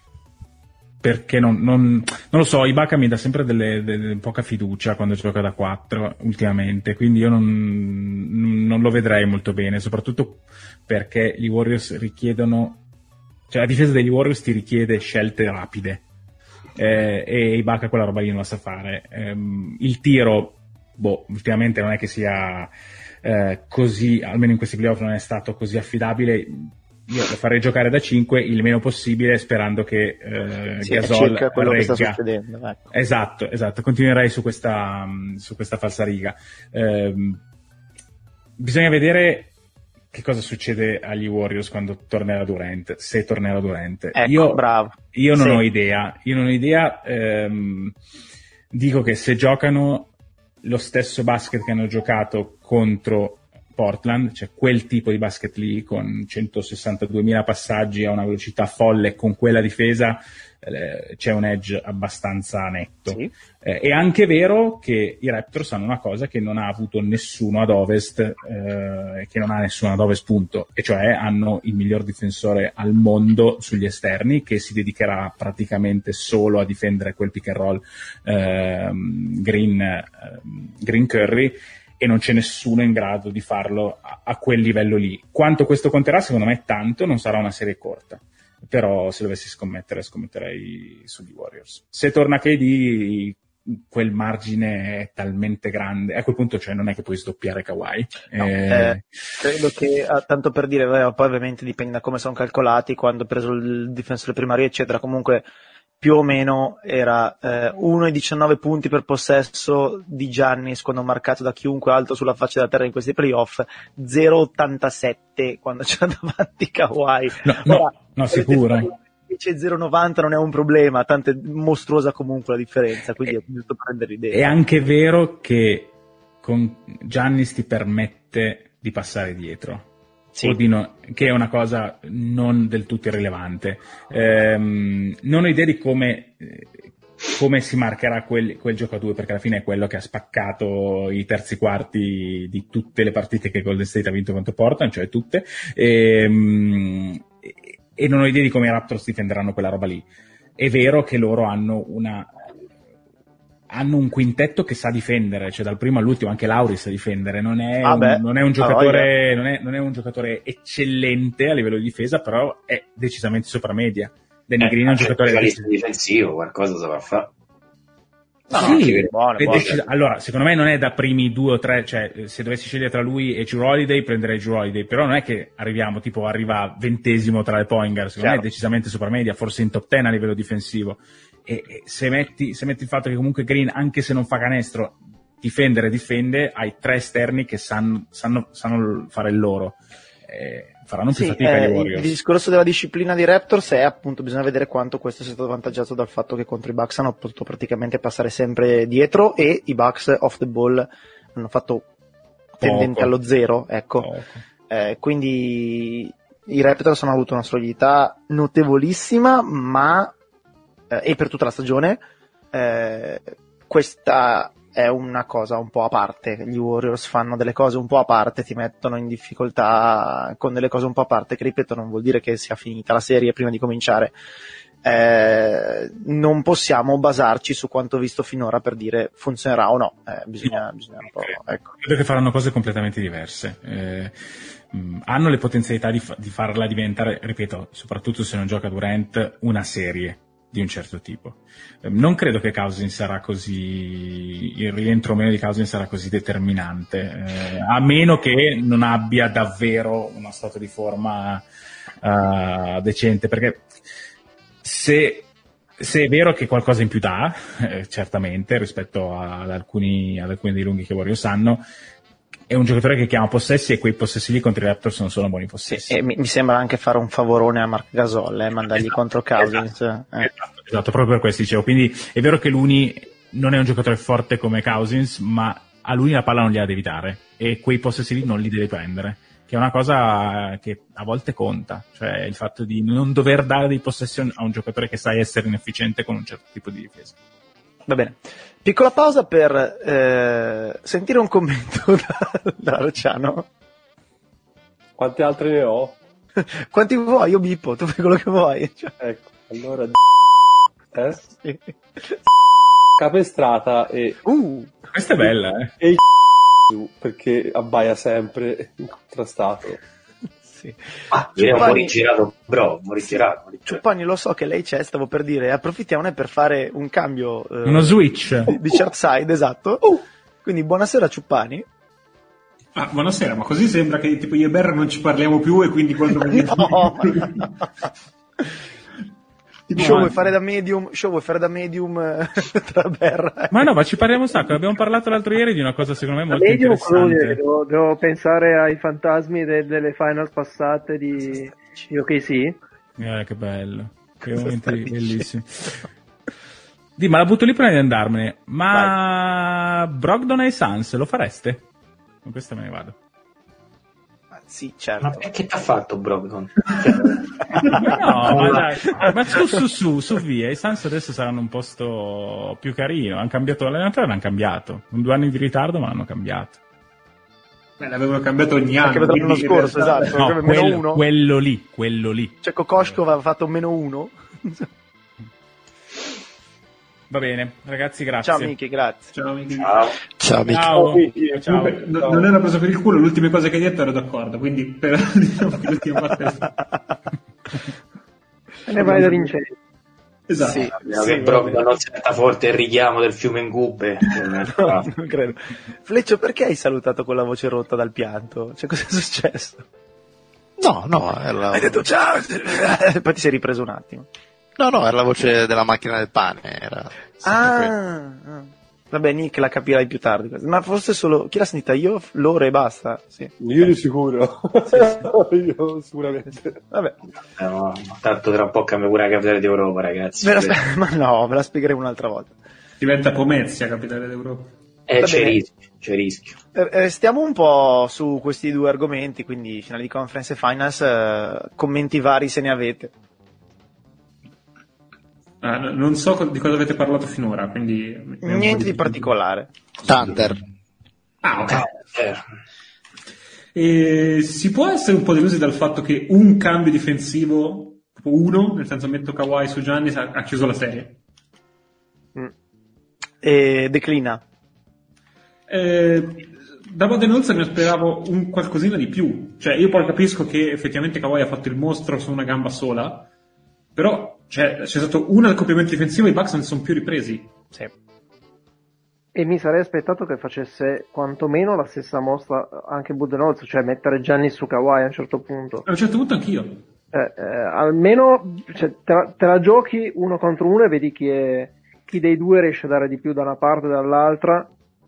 perché non, non, non lo so, Ibaka mi dà sempre delle, delle poca fiducia quando gioca da quattro ultimamente, quindi io non, non lo vedrei molto bene, soprattutto perché gli Warriors richiedono, cioè la difesa degli Warriors ti richiede scelte rapide. Eh, e Ibaka quella roba lì non la sa fare. Um, il tiro, boh, ultimamente non è che sia eh, così, almeno in questi playoff non è stato così affidabile. Io lo farei giocare da cinque il meno possibile, sperando che eh, sì, Gasol quello regga. Che sta succedendo, ecco. Esatto, esatto, continuerei su questa, su questa falsariga. Eh, bisogna vedere che cosa succede agli Warriors quando tornerà Durant, se tornerà Durant. Ecco, io, bravo. Io non sì. ho idea, io non ho idea, ehm, dico che se giocano lo stesso basket che hanno giocato contro Portland, cioè quel tipo di basket lì con centosessantaduemila passaggi a una velocità folle, con quella difesa eh, c'è un edge abbastanza netto. Sì. Eh, è anche vero che i Raptors hanno una cosa che non ha avuto nessuno ad Ovest, eh, che non ha nessuno ad Ovest punto, e cioè hanno il miglior difensore al mondo sugli esterni, che si dedicherà praticamente solo a difendere quel pick and roll eh, Green, eh, Green Curry, e non c'è nessuno in grado di farlo a, a quel livello lì. Quanto questo conterà, secondo me tanto, non sarà una serie corta, però se dovessi scommettere scommetterei sugli Warriors. Se torna K D, quel margine è talmente grande, a quel punto cioè non è che puoi sdoppiare Kawhi. No, eh... Eh, credo che, ah, tanto per dire, beh, poi ovviamente dipende da come sono calcolati, quando ho preso il difensore primario eccetera, comunque più o meno era eh, uno virgola diciannove punti per possesso di Giannis quando marcato da chiunque altro sulla faccia della terra in questi playoff, zero virgola ottantasette quando c'era davanti Kawhi. No, no, no sicuro. Invece zero virgola novanta non è un problema, tanto è mostruosa comunque la differenza, quindi è giusto prendere idea. È anche vero che con Giannis ti permette di passare dietro. Sì. O di no, che è una cosa non del tutto irrilevante. Ehm, non ho idea di come, come si marcherà quel, quel gioco a due, perché alla fine è quello che ha spaccato i terzi quarti di tutte le partite che Golden State ha vinto contro Portland, cioè tutte, e, e non ho idea di come i Raptors difenderanno quella roba lì. È vero che loro hanno una hanno un quintetto che sa difendere, cioè dal primo all'ultimo anche Lauri sa difendere, non è, ah un, beh, non è un giocatore non è, non è un giocatore eccellente a livello di difesa, però è decisamente sopra media. Danny eh, Green è un giocatore realista difensivo, qualcosa saprà fare. No, sì, buono, buono. Decis- allora secondo me non è da primi due o tre, cioè se dovessi scegliere tra lui e Jrue Holiday prenderei Jrue Holiday, però non è che arriviamo tipo arriva ventesimo tra le point guard, secondo Chiaro. me è decisamente sopra media, forse in top dieci a livello difensivo. E, e se metti se metti il fatto che comunque Green, anche se non fa canestro, difendere difende, hai tre esterni che sanno, sanno, sanno fare il loro, eh, faranno più sì, fatica eh, gli Warriors. Il discorso della disciplina di Raptors è appunto, bisogna vedere quanto questo sia stato avvantaggiato dal fatto che contro i Bucks hanno potuto praticamente passare sempre dietro e i Bucks off the ball hanno fatto tendente Poco. allo zero, ecco. Eh, quindi i Raptors hanno avuto una solidità notevolissima, ma eh, e per tutta la stagione eh, questa è una cosa un po' a parte. Gli Warriors fanno delle cose un po' a parte, ti mettono in difficoltà con delle cose un po' a parte, che ripeto non vuol dire che sia finita la serie prima di cominciare. Eh, non possiamo basarci su quanto visto finora per dire funzionerà o no, eh, bisogna, bisogna un po', ecco. Credo che faranno cose completamente diverse, eh, mh, hanno le potenzialità di, fa- di farla diventare, ripeto, soprattutto se non gioca Durant, una serie di un certo tipo. Non credo che Cousins sarà così, il rientro o meno di Cousins sarà così determinante, eh, a meno che non abbia davvero uno stato di forma uh, decente, perché se, se è vero che qualcosa in più dà, eh, certamente rispetto a, ad alcuni ad alcuni dei lunghi che Warriors hanno, è un giocatore che chiama possessi, e quei possessi lì contro i Raptors non sono buoni possessi. E mi, mi sembra anche fare un favorone a Marc Gasol, eh, mandargli esatto, contro Cousins. Esatto, eh. esatto, esatto, proprio per questo dicevo. Quindi è vero che Looney non è un giocatore forte come Cousins, ma a lui la palla non gliela devi dare, e quei possessi lì non li deve prendere, che è una cosa che a volte conta, cioè il fatto di non dover dare dei possessi a un giocatore che sai essere inefficiente con un certo tipo di difesa. Va bene, piccola pausa per eh, sentire un commento da, da Arciano. Quante altre ne ho? Quanti vuoi? Io bippo, tu fai quello che vuoi. Cioè. Ecco, allora eh? Sì. Capestrata e uh, questa è bella, eh. E il perché abbaia sempre incontrastato. Sì. Ah, io ho morigirato, bro, morigirato. Ciuppani, lo so che lei c'è, stavo per dire, approfittiamone per fare un cambio. Eh, Uno switch. Di chart side, esatto. Uh. Quindi buonasera Ciuppani. Ah, buonasera, ma così sembra che tipo io e Berra non ci parliamo più e quindi quando mi no, no. Show vuoi fare da medium, show vuoi fare da medium tra Berra. Ma no, ma ci parliamo un sacco, abbiamo parlato l'altro ieri di una cosa secondo me molto medium, interessante. Devo, devo pensare ai fantasmi de, delle finals passate di, di O K C. Eh, che bello, che momenti bellissimi. Di, ma la butto lì prima di andarmene, ma vai. Brogdon ai Suns lo fareste? Con questa me ne vado. Sì, certo. Ma perché t'ha fatto Brogdon? No, ma, dai, ma su, su, su, su via, i Suns adesso saranno un posto più carino, hanno cambiato l'allenatore, l'hanno cambiato, con due anni di ritardo ma l'hanno cambiato. Beh, l'avevano cambiato ogni anno. Anche l'anno scorso, realtà... esatto. No, quello, uno. quello lì, quello lì. Cioè Kokoschkov aveva fatto meno uno. Va bene, ragazzi, grazie. Ciao Miki, grazie. Ciao, amici. Ciao. Ciao, Miki. Ciao. Ciao. Ciao. Comunque, no- non era preso per il culo, le ultime cose che hai detto ero d'accordo, quindi per diciamo che l'ultima parte E ne vai da Vincenzo. esatto. Sì. Speriamo Sì, che proprio va bene. non senta forte il richiamo del fiume in Gubbe. No, non credo. Fleccio, perché hai salutato con la voce rotta dal pianto? Cioè, cosa è successo? No, no, era Hai la... detto ciao, poi ti sei ripreso un attimo. no, no, era la voce della macchina del pane. Era sempre quella. Ah, ah. Vabbè, Nick la capirai più tardi. Ma forse solo chi l'ha sentita? Io, loro e basta. Sì. Io di sicuro. Io sicuramente. Vabbè. Eh, no, tanto tra un po' cambia pure la capitale d'Europa, ragazzi. Ve la sp- ma no, ve la spiegheremo un'altra volta. Diventa Pomezia, capitale d'Europa. Eh, Va c'è bene. rischio, c'è rischio. Eh, Restiamo un po' su questi due argomenti, quindi finali di conference e finals, eh, commenti vari se ne avete. Ah, no- non so co- di cosa avete parlato finora, quindi... mi- mi è un po' Niente di difficile. particolare. Thunder. Ah, ok. Eh, E si può essere un po' delusi dal fatto che un cambio difensivo, tipo uno, nel senso metto Kawhi su Giannis, ha, ha chiuso la serie. Mm. E declina. Eh, da Budenholzer ne speravo un qualcosina di più. Cioè, io poi capisco che effettivamente Kawhi ha fatto il mostro su una gamba sola, però cioè, c'è stato un accoppiamento difensivo e i Bucks non si sono più ripresi. Sì. E mi sarei aspettato che facesse quantomeno la stessa mossa anche Budenholzer, cioè mettere Giannis su Kawhi a un certo punto. A un certo punto anch'io. Eh, eh, almeno cioè, te, la, te la giochi uno contro uno e vedi chi, è, chi dei due riesce a dare di più da una parte o dall'altra,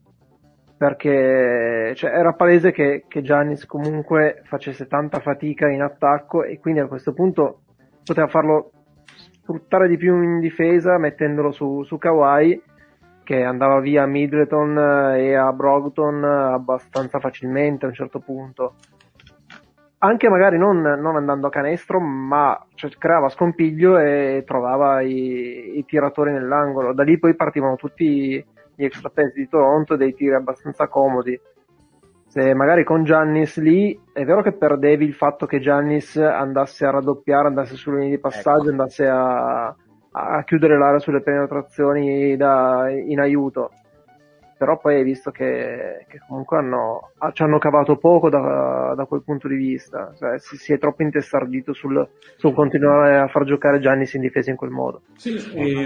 perché cioè, era palese che, che Giannis comunque facesse tanta fatica in attacco e quindi a questo punto poteva farlo sfruttare di più in difesa mettendolo su, su Kawhi, che andava via a Middleton e a Brogdon abbastanza facilmente a un certo punto, anche magari non, non andando a canestro, ma cioè, creava scompiglio e trovava i, i tiratori nell'angolo. Da lì poi partivano tutti gli extra pass di Toronto, dei tiri abbastanza comodi. Se magari con Giannis lì, è vero che perdevi il fatto che Giannis andasse a raddoppiare, andasse sulle linee di passaggio, ecco. andasse a, a chiudere l'area sulle penetrazioni da, in aiuto, però poi hai visto che, che comunque hanno, ci hanno cavato poco da, da quel punto di vista, cioè, si, si è troppo intestardito sul, sul continuare a far giocare Giannis in difesa in quel modo. Sì, e...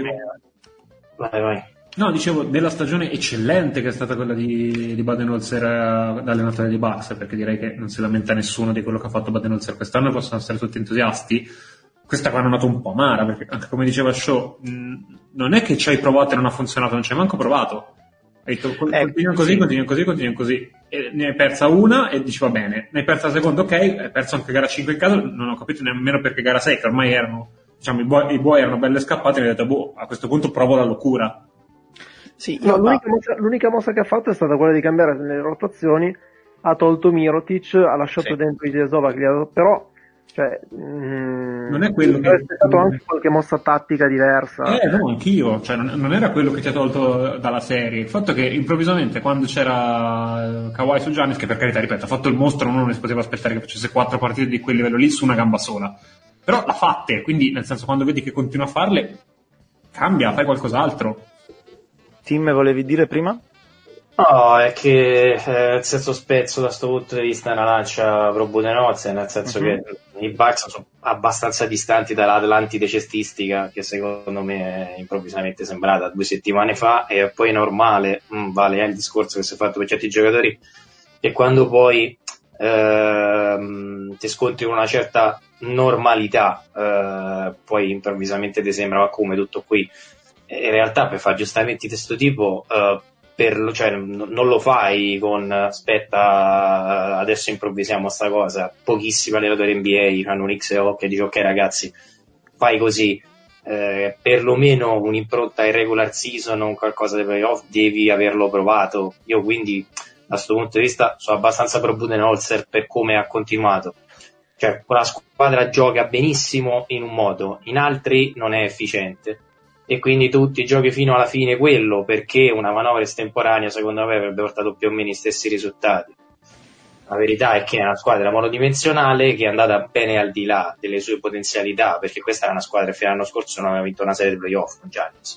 vai, vai. No, dicevo, della stagione eccellente che è stata quella di, di Budenholzer da allenatore di Bucks, perché direi che non si lamenta nessuno di quello che ha fatto Budenholzer quest'anno, possono essere tutti entusiasti. Questa qua è andata un po' amara, perché anche come diceva Show, mh, non è che ci hai provato e non ha funzionato, non ci hai manco provato. Hai detto, Eh, continua così, sì. continua così, continua così. E ne hai persa una e dici va bene, ne hai persa la seconda, ok, hai perso anche gara cinque in casa, non ho capito nemmeno perché gara sei, che ormai erano, diciamo, i buoi, i buoi erano belle scappate, e mi ho detto, boh, a questo punto provo la locura. Sì, No, io- l'unica, mossa, l'unica mossa che ha fatto è stata quella di cambiare le rotazioni, ha tolto Mirotic, ha lasciato Sì. dentro Ilyasova, che gli ha dato- però cioè, mm, Non è quello che- avrei aspettato anche qualche mossa tattica diversa. Eh no, anch'io, cioè non, non era quello che ti ha tolto dalla serie. Il fatto che improvvisamente quando c'era Kawhi su Giannis, che per carità, ripeto, ha fatto il mostro, uno non si poteva aspettare che facesse quattro partite di quel livello lì su una gamba sola. Però l'ha fatte, quindi nel senso quando vedi che continua a farle, cambia, fai qualcos'altro. Tim, volevi dire prima? No, è che eh, il senso spezzo da questo punto di vista è una lancia pro Budenholzer, nel senso Mhm. che i Bucks sono abbastanza distanti dall'Atlantide cestistica che secondo me è improvvisamente sembrata due settimane fa, e poi è normale, mh, vale eh, il discorso che si è fatto per certi giocatori, che quando poi ehm, ti scontri con una certa normalità, eh, poi improvvisamente ti sembra come tutto qui. In realtà per fare aggiustamenti di questo tipo eh, per, cioè, n- non lo fai con aspetta adesso improvvisiamo sta cosa. Pochissimi allenatori N B A hanno un X e O che dice ok ragazzi fai così, eh, perlomeno un'impronta in regular season o un qualcosa di playoff devi averlo provato. Io quindi da questo punto di vista sono abbastanza pro Budenholzer per come ha continuato. Cioè la squadra gioca benissimo in un modo, in altri non è efficiente, e quindi tutti giochi fino alla fine quello, perché una manovra estemporanea secondo me avrebbe portato più o meno gli stessi risultati. La verità è che è una squadra monodimensionale che è andata bene al di là delle sue potenzialità, perché questa era una squadra che fino all'anno scorso non aveva vinto una serie di playoff con Giannis,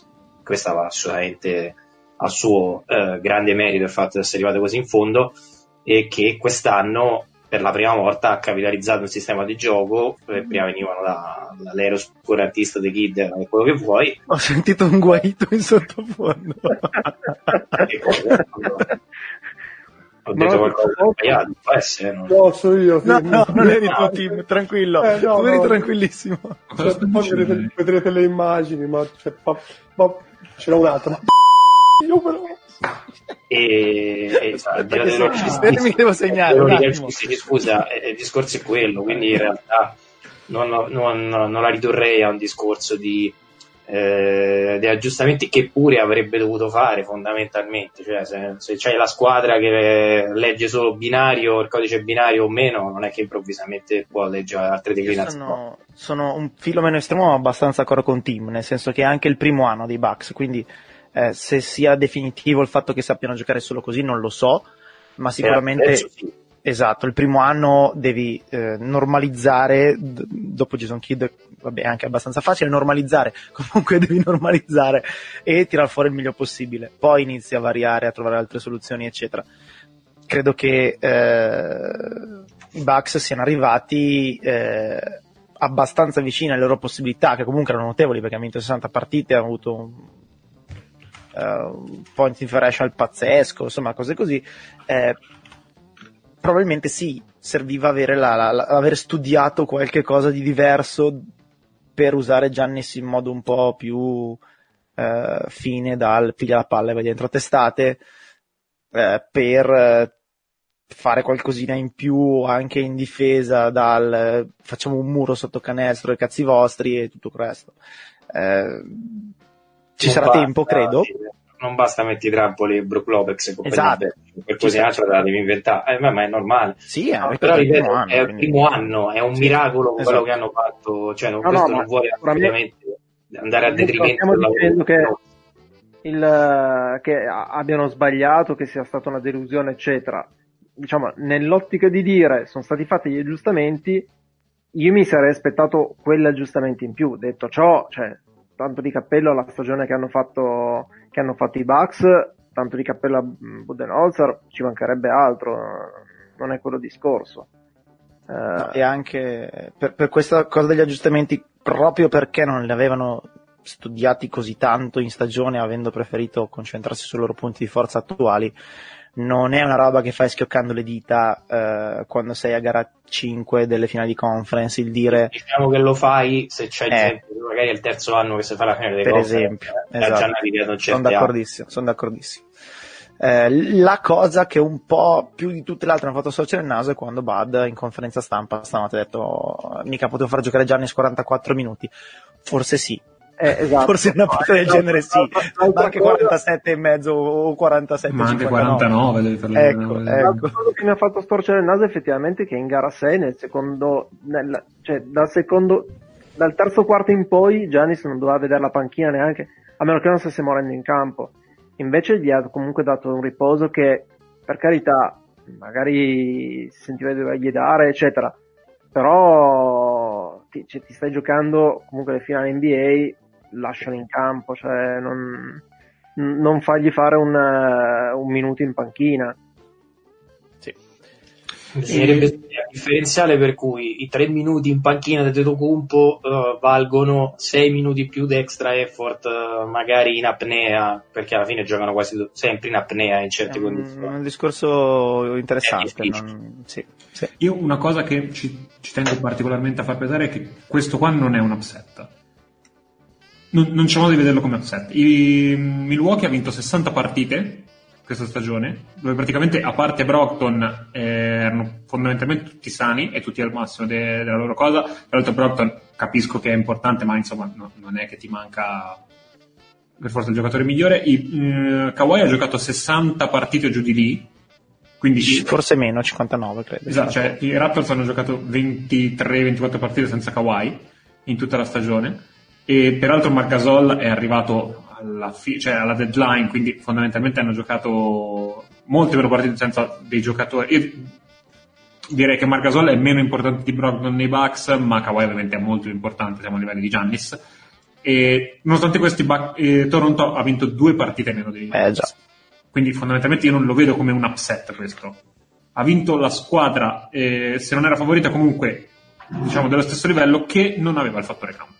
questa va assolutamente al suo eh, grande merito il fatto di essere arrivato così in fondo, e che quest'anno per la prima volta ha capitalizzato un sistema di gioco, eh, prima venivano da, dall'aeroscurantista The Kid, eh, quello che vuoi. Ho sentito un guaito in sottofondo. Che cosa? Ho detto No, qualcosa no, di sbagliato, può essere, non... No, sono io. No, no, non eri tu, Tim, tranquillo. Eh, no, tu eri no. tranquillissimo. Cosa sto Poi dicendo? vedrete, vedrete le immagini, ma, cioè, ma, ma ce n'è un'altra. Ma io però... E, e al di là Perché dei se- loro mi devo segnare, loro un di attimo. calcistici, scusa, eh, il discorso è quello, quindi in realtà non, non- non la ridurrei a un discorso di, eh, di aggiustamenti che pure avrebbe dovuto fare fondamentalmente, cioè se, se c'hai la squadra che legge solo binario, il codice binario o meno, non è che improvvisamente può leggere altre Io declinazioni. sono, sono un filo meno estremo, ma abbastanza d'accordo con Tim, nel senso che è anche il primo anno dei Bucks, quindi eh, se sia definitivo il fatto che sappiano giocare solo così non lo so, ma sicuramente Adesso sì. esatto, il primo anno devi eh, normalizzare, d- dopo Jason Kidd vabbè è anche abbastanza facile normalizzare, comunque devi normalizzare e tirar fuori il meglio possibile, poi inizi a variare, a trovare altre soluzioni eccetera. Credo che eh, i Bucks siano arrivati eh, abbastanza vicini alle loro possibilità, che comunque erano notevoli perché hanno vinto sessanta partite, hanno avuto un uh, point differential pazzesco, insomma cose così. Eh, probabilmente sì, serviva avere, la, la, la, aver studiato qualche cosa di diverso per usare Giannis in modo un po' più eh, fine dal piglia la palla e vai dentro testate, eh, per eh, fare qualcosina in più anche in difesa dal eh, facciamo un muro sotto canestro, i cazzi vostri e tutto il resto. Eh, ci Non sarà basta, tempo, credo. sì, non basta metti i trampoli e Brook Lopez e compagnia, Esatto. per così Ci altro la devi inventare, eh, ma ma è normale. Sì, No, eh, però ripeto, ripeto, anno, è il quindi- primo anno, è un Sì, miracolo quello esatto. che hanno fatto, cioè non, No, questo no, non ma vuole sicuramente- assolutamente andare a Non detrimento stiamo del lavoro. dicendo che- No. il, eh, che a- abbiano sbagliato, che sia stata una delusione, eccetera. Diciamo, nell'ottica di dire sono stati fatti gli aggiustamenti, io mi sarei aspettato quegli aggiustamenti in più. Detto ciò, cioè, tanto di cappello alla stagione che hanno fatto, che hanno fatto i Bucks, tanto di cappello a Budenholzer, ci mancherebbe altro, non è quello discorso. Eh, No, e anche per, per questa cosa degli aggiustamenti, proprio perché non li avevano studiati così tanto in stagione, avendo preferito concentrarsi sui loro punti di forza attuali, non è una roba che fai schioccando le dita eh, quando sei a gara cinque delle finali di conference, il dire Diciamo che lo fai se c'è Eh. gente che magari è il terzo anno che si fa la finale dei per conference, esempio, eh, ha esatto. già navigato sono certi anni. d'accordissimo, sono d'accordissimo. Eh, la cosa che un po' più di tutte le altre mi ha fatto storcere il naso è quando Bud in conferenza stampa stanotte ha detto oh, mica potevo far giocare Giannis quarantaquattro minuti, forse sì. eh, esatto. Forse una partita del genere sì, L'altra ma anche cosa- quarantasette e mezzo o quarantasette Ma anche cinquantanove. quarantanove devi farlo. Ecco, vedere. ecco. L'altra cosa che mi ha fatto storcere il naso effettivamente è che in gara sei, nel secondo, nel, cioè dal secondo, dal terzo quarto in poi Giannis non doveva vedere la panchina neanche, a meno che non stesse morendo in campo. Invece gli ha comunque dato un riposo che, per carità, magari si sentiva di dovergli dare, eccetera, però ti, cioè, ti stai giocando comunque le finali N B A, lascialo in campo, cioè non, non fargli fare un, uh, un minuto in panchina. Bisognerebbe studiare il differenziale per cui i tre minuti in panchina di Tetocumpo uh, valgono sei minuti più di extra effort, uh, magari in apnea, perché alla fine giocano quasi tu- sempre in apnea in certe È condizioni. un, un discorso È interessante. difficile. Non, sì, sì. Io una cosa che ci, ci tengo particolarmente a far pesare è che questo qua non è un upset. Non, non c'è modo di vederlo come upset. I, Milwaukee ha vinto sessanta partite questa stagione, dove praticamente a parte Brockton eh, erano fondamentalmente tutti sani e tutti al massimo de- della loro cosa. Tra l'altro Brockton capisco che è importante, ma insomma no, non è che ti manca per forza il giocatore migliore. I, mh, Kawhi ha giocato sessanta partite o giù di lì, quindi Forse meno, cinquantanove credo. esatto, cioè i Raptors hanno giocato ventitré ventiquattro partite senza Kawhi in tutta la stagione, e peraltro Marc Gasol è arrivato alla, fi- cioè alla deadline, quindi fondamentalmente hanno giocato molte meno partite senza dei giocatori. Io direi che Marc Gasol è meno importante di Brogdon nei Bucks, ma Kawhi ovviamente è molto importante, siamo a livelli di Giannis, E nonostante questi, eh, Toronto ha vinto due partite meno di eh, già. Quindi fondamentalmente io non lo vedo come un upset questo. Ha vinto la squadra, eh, se non era favorita comunque, diciamo, dello stesso livello, che non aveva il fattore campo.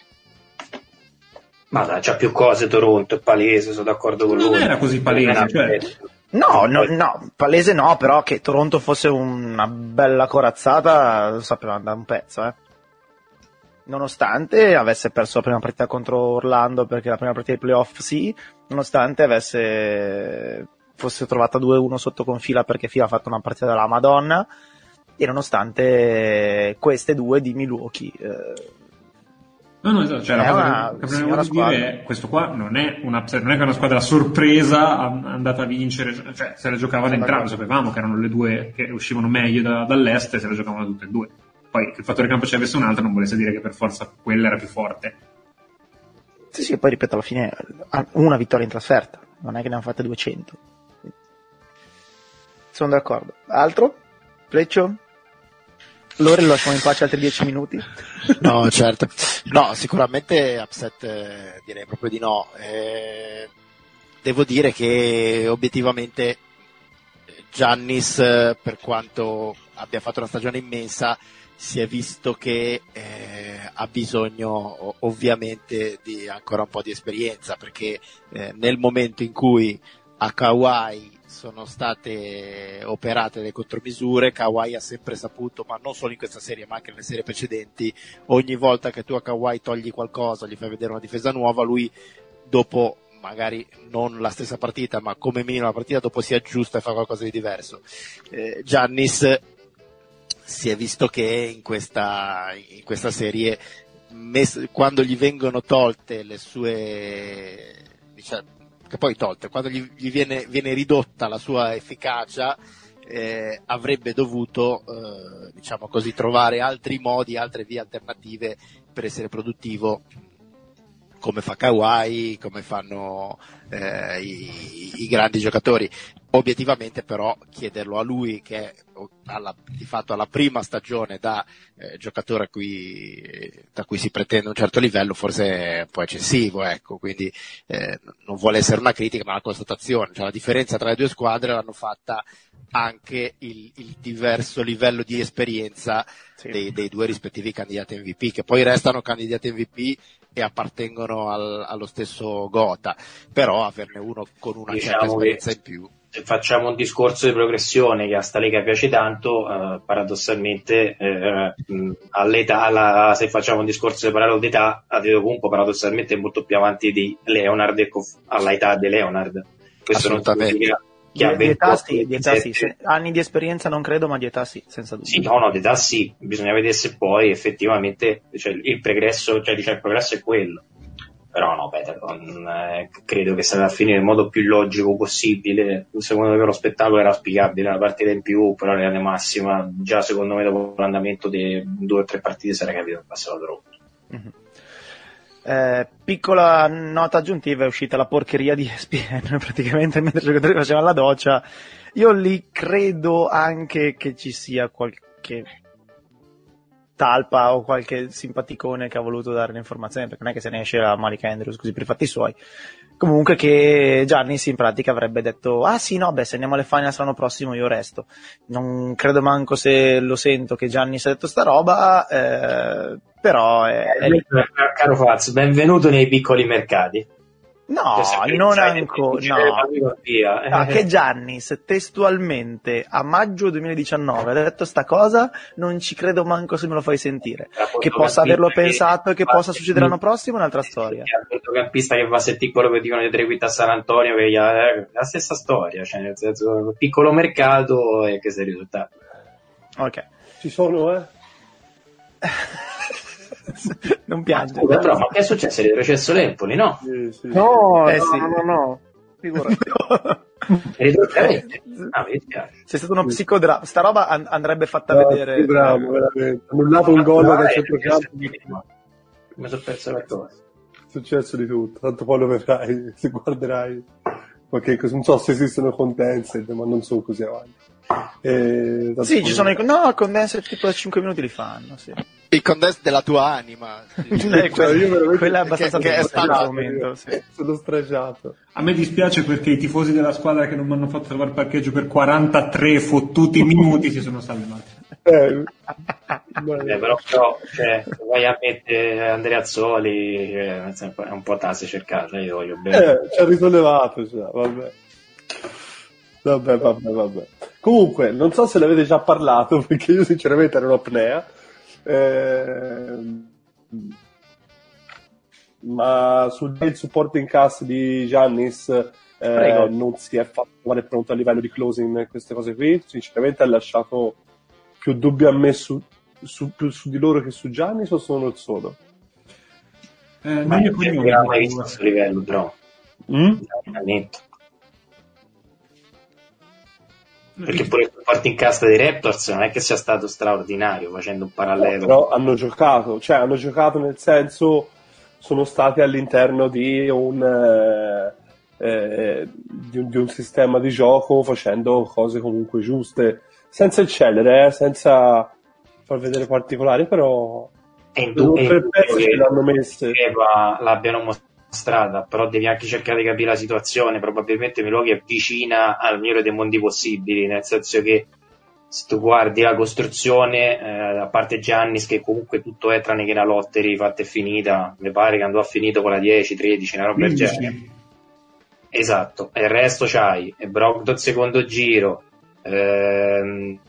Ma dai, c'ha più cose Toronto, è palese, sono d'accordo con non lui. Non era così palese, cioè... No, no, no, palese no, però che Toronto fosse una bella corazzata lo sapevamo da un pezzo, eh. Nonostante avesse perso la prima partita contro Orlando, perché la prima partita dei playoff sì, nonostante avesse fosse trovata due uno sotto con Fila perché Fila ha fatto una partita della Madonna, e nonostante queste due di Milwaukee. Eh, no, no, esatto, cioè, la cosa che volevo dire è questo qua non è una, non è che è una squadra sorpresa andata a vincere, cioè se la giocavano entrambe, sapevamo che erano le due che uscivano meglio da, dall'est e se la giocavano tutte e due. Poi che il fattore campo ci avesse un'altra non volesse dire che per forza quella era più forte. Sì, sì, poi ripeto, alla fine una vittoria in trasferta, non è che ne hanno fatte duecento. Sono d'accordo. Altro? Fleccio? Lore lo lasciamo in pace altri dieci minuti? No, certo. No, sicuramente upset eh, direi proprio di no. Eh, devo dire che obiettivamente Giannis, eh, per quanto abbia fatto una stagione immensa, si è visto che eh, ha bisogno ovviamente di ancora un po' di esperienza, perché eh, nel momento in cui a Kawhi sono state operate le contromisure, Kawhi ha sempre saputo, ma non solo in questa serie ma anche nelle serie precedenti, ogni volta che tu a Kawhi togli qualcosa, gli fai vedere una difesa nuova, lui dopo magari non la stessa partita ma come minimo la partita dopo si aggiusta e fa qualcosa di diverso. eh, Giannis si è visto che in questa, in questa serie mess- quando gli vengono tolte le sue, diciamo, che poi tolte, quando gli, gli viene, viene ridotta la sua efficacia, eh, avrebbe dovuto eh, diciamo così trovare altri modi, altre vie alternative per essere produttivo, come fa Kawhi, come fanno eh, i, i grandi giocatori. Obiettivamente però chiederlo a lui, che alla, di fatto alla prima stagione da eh, giocatore a cui, da cui si pretende un certo livello, forse è un po' eccessivo, ecco, quindi eh, non vuole essere una critica ma una constatazione, cioè la differenza tra le due squadre l'hanno fatta anche il, il diverso livello di esperienza sì. dei, dei due rispettivi candidati M V P, che poi restano candidati M V P e appartengono al, allo stesso Gotha, però averne uno con una diciamo certa esperienza in più. Se facciamo un discorso di progressione che a sta Lega piace tanto, eh, paradossalmente eh, all'età, alla, se facciamo un discorso di parallelo d'età, Antetokounmpo paradossalmente è molto più avanti di Leonard e Kof, all'età di Leonard. Questo non significa che ha di età sì, di età sì. Se, anni di esperienza non credo, ma di età sì, senza dubbio. Sì, no, no, di età sì, bisogna vedere se poi effettivamente cioè, il progresso, cioè diciamo, il progresso è quello. Però no, Peterson eh, credo che sarà a finire nel modo più logico possibile. Secondo me lo spettacolo era spiegabile, una partita in più, però nella massima, già secondo me dopo l'andamento di due o tre partite si era capito che passava troppo. Mm-hmm. Eh, piccola nota aggiuntiva, è uscita la porcheria di E S P N praticamente mentre i giocatori facevano la doccia. Io lì credo anche che ci sia qualche talpa o qualche simpaticone che ha voluto dare l'informazione, perché non è che se ne esce la Malik Andrews così per i fatti suoi. Comunque che Giannis in pratica avrebbe detto ah sì no beh se andiamo alle finals l'anno prossimo io resto. Non credo manco se lo sento che Giannis ha detto sta roba, eh, però è, è eh, caro Faz, benvenuto nei piccoli mercati. No, non ancora, no. no. Che Giannis testualmente a maggio duemiladiciannove ha detto sta cosa, non ci credo manco se me lo fai sentire. Che possa averlo pensato e che possa succedere l'anno prossimo è un'altra storia. Il centrocampista che va a sentire quello che dicono di tre quinti a San Antonio, che è la stessa storia, cioè nel senso piccolo mercato e che sei risultato. Ok. Ci sono, eh? Non piange. Scusa, però, ma che è successo? È retrocesso l'Empoli, no? Sì, sì. No, eh, no, sì. no, no, no. Figurati. Ah, mi dispiace. C'è stato uno psicodramma. Sta roba and- andrebbe fatta no, vedere. Sì, bravo, veramente. Annullato un gol dal centrocampo. Mi sono perso la cosa. È successo di tutto. Tanto poi lo vedrai, se guarderai. Perché non so se esistono condensed, ma non sono così avanti. E, sì, ci sono i... No, condensed tipo da cinque minuti li fanno, sì. il contest della tua anima. Sì. Eh, quella, io veramente- quella è abbastanza che- che è triste in stato- questo momento, sì. Sono stressato. A me dispiace perché i tifosi della squadra che non mi hanno fatto trovare parcheggio per quarantatré fottuti minuti si sono salvati. Eh, Eh, però, però cioè, se vai a mettere Andrea Azzoli, cioè, nel senso, è un po' tasse cercata, io voglio bene. eh, ci ha risollevato, cioè, vabbè. Vabbè, vabbè, vabbè. Comunque, non so se l'avete già parlato, perché io sinceramente ero in apnea. Ehm, ma sul supporting cast di Giannis eh, Prego. non si è fatto trovare pronto a livello di closing queste cose qui. Sinceramente ha lasciato più dubbi a me su, su, più su di loro che su Giannis, o sono il solo? Eh, Ma non io io non ho mai visto questo livello, però. Mm? Netto. Perché pure il supporting cast dei Raptors non è che sia stato straordinario, facendo un parallelo. Però hanno giocato, cioè hanno giocato nel senso sono stati all'interno di un, eh, eh, di un, di un sistema di gioco facendo cose comunque giuste, senza eccellere, eh, senza far vedere particolari, però È indu- è per indubbio pezzi che che l'hanno messe. Eva l'abbiano mostrata, però devi anche cercare di capire la situazione. Probabilmente Milwaukee è vicina al migliore dei mondi possibili, nel senso che se tu guardi la costruzione, eh, a parte Giannis che comunque tutto è tranne che la lottery fatta e finita, mi pare che andò a finito con la dieci tredici, una roba del genere. Esatto, e il resto c'hai e Brogdon secondo giro, ehm, eh,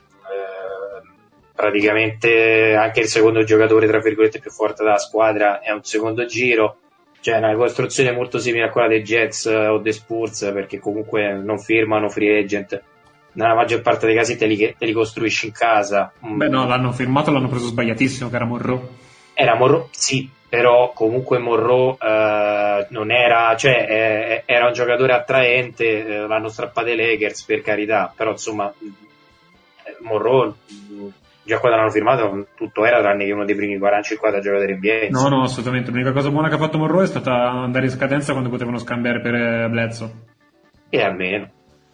praticamente anche il secondo giocatore tra virgolette più forte della squadra è un secondo giro, cioè una costruzione molto simile a quella dei Jets o dei Spurs, perché comunque non firmano free agent, nella maggior parte dei casi te li, te li costruisci in casa. Beh no, l'hanno firmato, l'hanno preso sbagliatissimo, che era Monroe. Era Monroe, sì, però comunque Monroe eh, non era, cioè eh, era un giocatore attraente, eh, l'hanno strappato i Lakers per carità, però insomma eh, Monroe mh, già quando l'hanno firmato tutto era tranne che uno dei primi quaranta cinquanta giocatori N B A. No, no, assolutamente. L'unica cosa buona che ha fatto Monroe è stata andare in scadenza quando potevano scambiare per eh, Bledsoe. E almeno.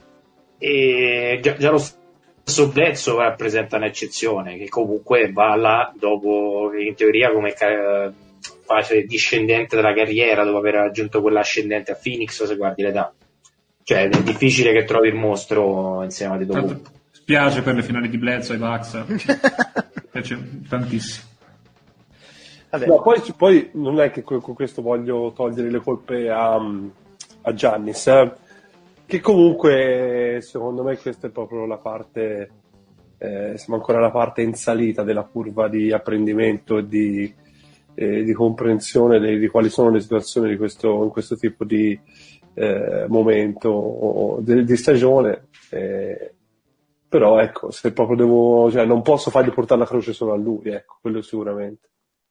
E già, già lo stesso Bledsoe rappresenta un'eccezione, che comunque va là dopo, in teoria, come ca- fase discendente della carriera, dopo aver raggiunto quella ascendente a Phoenix, se guardi l'età. Cioè è difficile che trovi il mostro insieme a Tito Tanto, Bumpo. spiace per le finali di Bledsoe ai Bucks. Piace tantissimo. Vabbè, No, poi, poi non è che con questo voglio togliere le colpe a, a Giannis, eh, che comunque secondo me questa è proprio la parte, eh, siamo ancora alla parte in salita della curva di apprendimento e di, eh, di comprensione di, di quali sono le situazioni di questo, in questo tipo di eh, momento di, di stagione. Eh, però ecco, se proprio devo, cioè non posso fargli portare la croce solo a lui, ecco, quello sicuramente.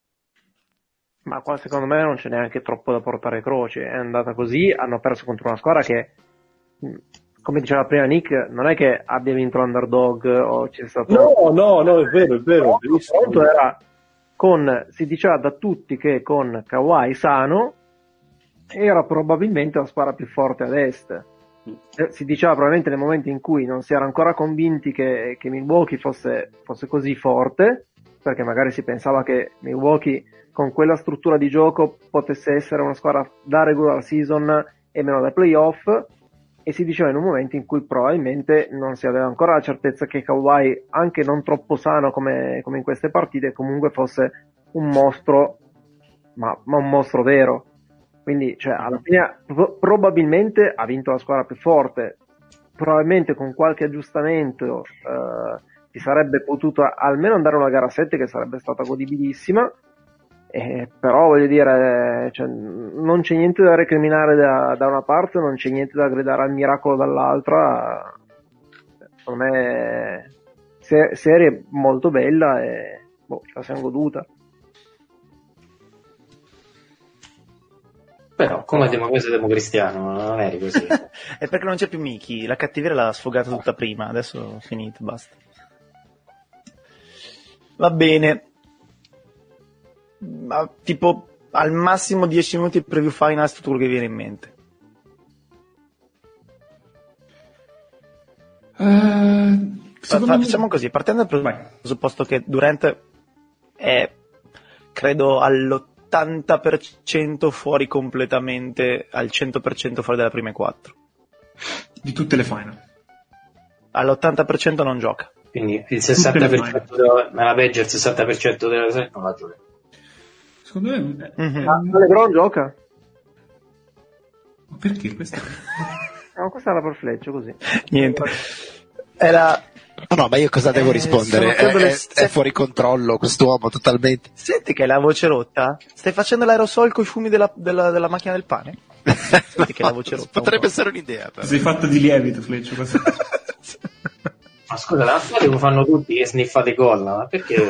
Ma qua secondo me non c'è neanche troppo da portare croce, è andata così, hanno perso contro una squadra che, come diceva prima Nick, non è che abbia vinto l'underdog o c'è stato... No, no, no, è vero, è vero. Il confronto era con, si diceva da tutti che con Kawhi sano era probabilmente la squadra più forte ad est. Si diceva probabilmente nel momento in cui non si era ancora convinti che, che Milwaukee fosse, fosse così forte, perché magari si pensava che Milwaukee con quella struttura di gioco potesse essere una squadra da regular season e meno da playoff, e si diceva in un momento in cui probabilmente non si aveva ancora la certezza che Kawhi, anche non troppo sano come, come in queste partite, comunque fosse un mostro, ma, ma un mostro vero. Quindi, cioè, alla fine pro- probabilmente ha vinto la squadra più forte, probabilmente con qualche aggiustamento eh, si sarebbe potuto almeno andare a una gara sette che sarebbe stata godibilissima. Eh, però voglio dire, cioè, non c'è niente da recriminare da, da una parte, non c'è niente da gridare al miracolo dall'altra. Secondo me se- serie molto bella e boh, ce la siamo goduta. Però come demo- questo democristiano non eri così. è perché non c'è più Miki, la cattiveria l'ha sfogata tutta prima, adesso è finito, basta. Va bene. Ma, tipo al massimo dieci minuti preview finals, tutto quello che viene in mente. Uh, Fa- fa- facciamo così, partendo dal presupposto che Durant è credo all'ottanta per cento fuori completamente, al cento per cento fuori dalle prime quattro. Di tutte le final. All'ottanta per cento non gioca. Quindi il sessanta per cento della, nella peggio il sessanta per cento della serie non la gioca. Secondo me... Mm-hmm. Ah, LeBron gioca? Ma perché questa? No, questa era per Fleccio, così. Niente. Era... No, no, ma io cosa devo eh, rispondere? È, è, è fuori controllo quest'uomo, totalmente. Senti che hai la voce rotta? Stai facendo l'aerosol con i fumi della, della, della macchina del pane? Senti che la voce rotta. Potrebbe essere un'idea. Però. Sei fatto di lievito, Fleccio. Ma scusa, la lo fanno tutti che sniffate colla, ma perché?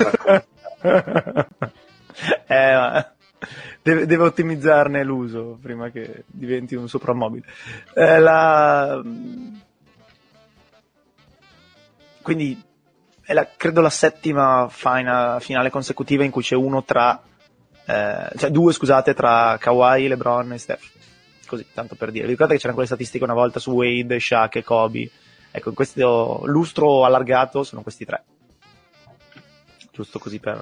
eh, ma deve, deve ottimizzarne l'uso prima che diventi un soprammobile. Eh, la... Quindi è la, credo la settima final, finale consecutiva in cui c'è uno tra, eh, cioè due scusate, tra Kawhi, LeBron e Steph. Così, tanto per dire. Vi ricordate che c'erano quelle statistiche una volta su Wade, Shaq e Kobe? Ecco, in questo lustro allargato sono questi tre. Giusto così per,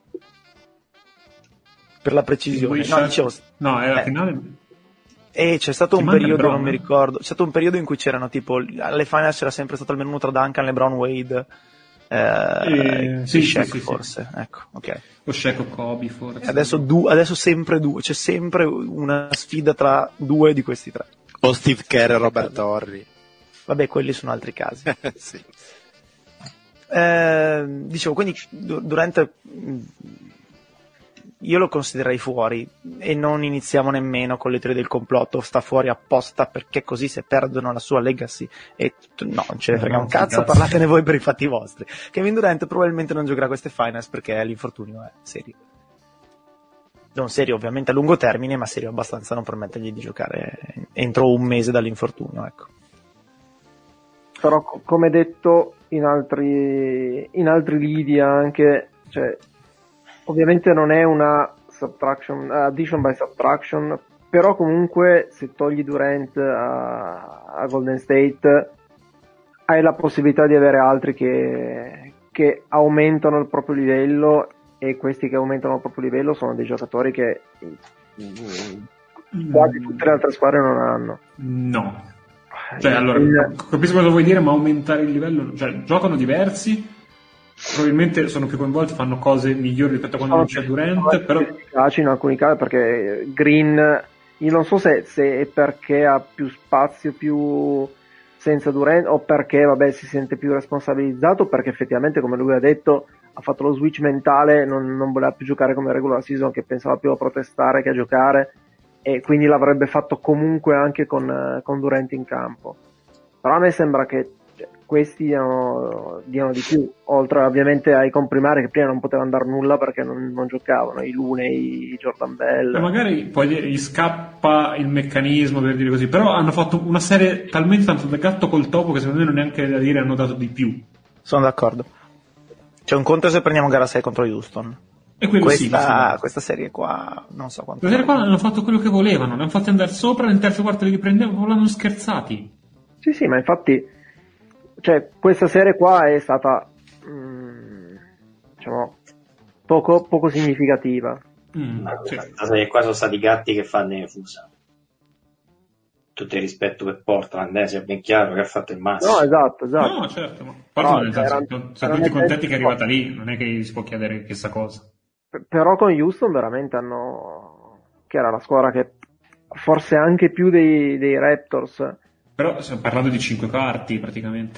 per la precisione. No, dicevo, no, era la eh, finale. E c'è stato Ti un periodo, LeBron, non mi ricordo, c'è stato un periodo in cui c'erano tipo, alle finals c'era sempre stato almeno uno tra Duncan, LeBron, Wade, eh, eh, sì, Shaq sì, sì, forse, sì. Ecco, ok. O Shaq o Kobe forse. Adesso, du- adesso sempre due, c'è sempre una sfida tra due di questi tre. O Steve Kerr e Robert Horry. Vabbè, quelli sono altri casi. Sì. Eh, dicevo, quindi durante... Io lo considererei fuori e non iniziamo nemmeno con le teorie del complotto, sta fuori apposta perché così se perdono la sua legacy e no, non ce ne frega un cazzo, cazzo, parlatene voi per i fatti vostri. Kevin Durant probabilmente non giocherà queste finals perché l'infortunio è serio. Non serio ovviamente a lungo termine, ma serio abbastanza da non permettergli di giocare entro un mese dall'infortunio, ecco. Però come detto in altri in altri lidi anche, cioè ovviamente non è una subtraction, addition by subtraction, però comunque se togli Durant a, a Golden State hai la possibilità di avere altri che, che aumentano il proprio livello, e questi che aumentano il proprio livello sono dei giocatori che quasi tutte le altre squadre non hanno. No. Cioè, allora, capisco cosa vuoi dire, ma aumentare il livello, cioè giocano diversi, probabilmente sono più coinvolti, fanno cose migliori rispetto a quando non c'è Durant, però efficaci in alcuni casi, perché Green, io non so se, se è perché ha più spazio più senza Durant o perché vabbè si sente più responsabilizzato, perché effettivamente come lui ha detto ha fatto lo switch mentale, non, non voleva più giocare come regular season, che pensava più a protestare che a giocare, e quindi l'avrebbe fatto comunque anche con, con Durant in campo. Però a me sembra che questi diano, diano di più, oltre ovviamente ai comprimari che prima non potevano dar nulla perché non, non giocavano, i Looney, i Jordan Bell. Ma magari poi gli scappa il meccanismo, per dire così, però hanno fatto una serie talmente tanto da gatto col topo che secondo me non è neanche da dire hanno dato di più. Sono d'accordo. C'è un conto se prendiamo gara sei contro Houston. E quello questa, sì, questa serie qua non so quanto. Questa serie qua hanno fatto quello che volevano, li hanno fatti andare sopra, nel terzo quarto li riprendevano, l'hanno scherzati. Sì, sì, ma infatti cioè questa serie qua è stata mh, diciamo poco, poco significativa. Mm, sì. Questa serie qua sono stati gatti che fanno le fusa. Tutto il rispetto per Portland, eh, sia ben chiaro che ha fatto il massimo. No, esatto, esatto. No, certo, ma Portland, no, esatto, erano, sono tutti contenti che è arrivata lì, non è che si può chiedere chissà cosa. Però con Houston veramente hanno, che era la squadra che forse anche più dei, dei Raptors. Però stiamo parlando di cinque quarti praticamente.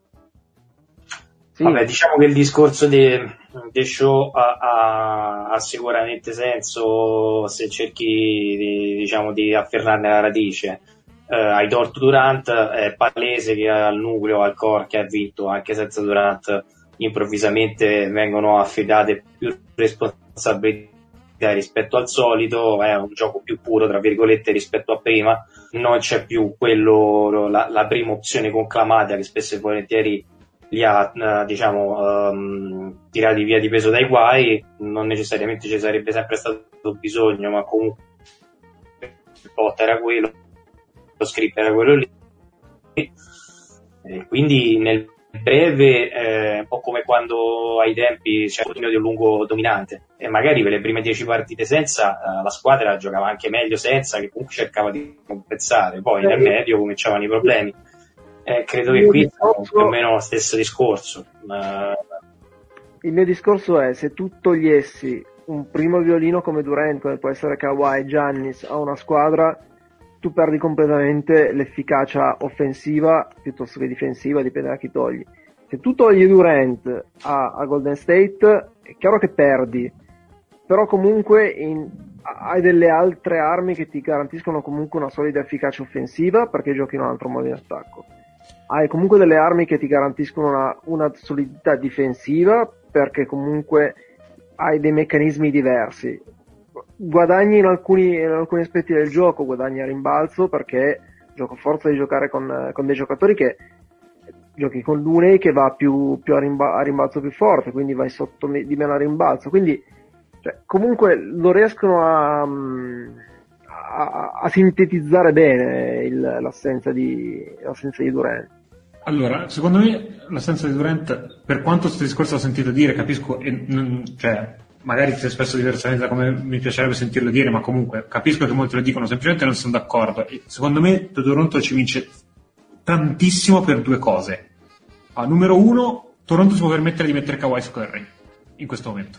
Sì. Vabbè, diciamo che il discorso dei de show ha, ha, ha sicuramente senso se cerchi di, diciamo, di afferrarne la radice. Eh, hai tolto Durant, è palese che al nucleo, al core che ha vinto anche senza Durant improvvisamente vengono affidate più responsabilità rispetto al solito, è un gioco più puro tra virgolette rispetto a prima, non c'è più quello, la, la prima opzione conclamata che spesso e volentieri li ha eh, diciamo um, tirati via di peso dai guai. Non necessariamente ci sarebbe sempre stato bisogno, ma comunque il pot era quello, lo script era quello lì, e quindi nel breve, eh, un po' come quando ai tempi c'era il di un lungo dominante, e magari per le prime dieci partite senza eh, la squadra giocava anche meglio senza, che comunque cercava di compensare, poi nel medio cominciavano i problemi. Eh, credo che qui sia più o meno lo stesso discorso. Ma... il mio discorso è: se tu togliessi un primo violino come Durant, come può essere Kawhi, Giannis, a una squadra, tu perdi completamente l'efficacia offensiva piuttosto che difensiva, dipende da chi togli. Se tu togli Durant a, a Golden State, è chiaro che perdi, però comunque in, hai delle altre armi che ti garantiscono comunque una solida efficacia offensiva, perché giochi in un altro modo di attacco. Hai comunque delle armi che ti garantiscono una, una solidità difensiva, perché comunque hai dei meccanismi diversi. Guadagni in alcuni, in alcuni aspetti del gioco, guadagni a rimbalzo, perché gioco forza di giocare con, con dei giocatori che giochi con Looney che va più, più a, rimba, a rimbalzo più forte, quindi vai sotto di meno a rimbalzo, quindi cioè, comunque lo riescono a, a, a sintetizzare bene il, l'assenza, di, l'assenza di Durant. Allora, secondo me l'assenza di Durant, per quanto questo discorso ho sentito dire, capisco, e, non, cioè magari si è espresso diversamente da come mi piacerebbe sentirlo dire, ma comunque capisco che molti lo dicono, semplicemente non sono d'accordo. E secondo me Toronto ci vince tantissimo per due cose. Ah, numero uno, Toronto si può permettere di mettere Kawhi su Curry in questo momento,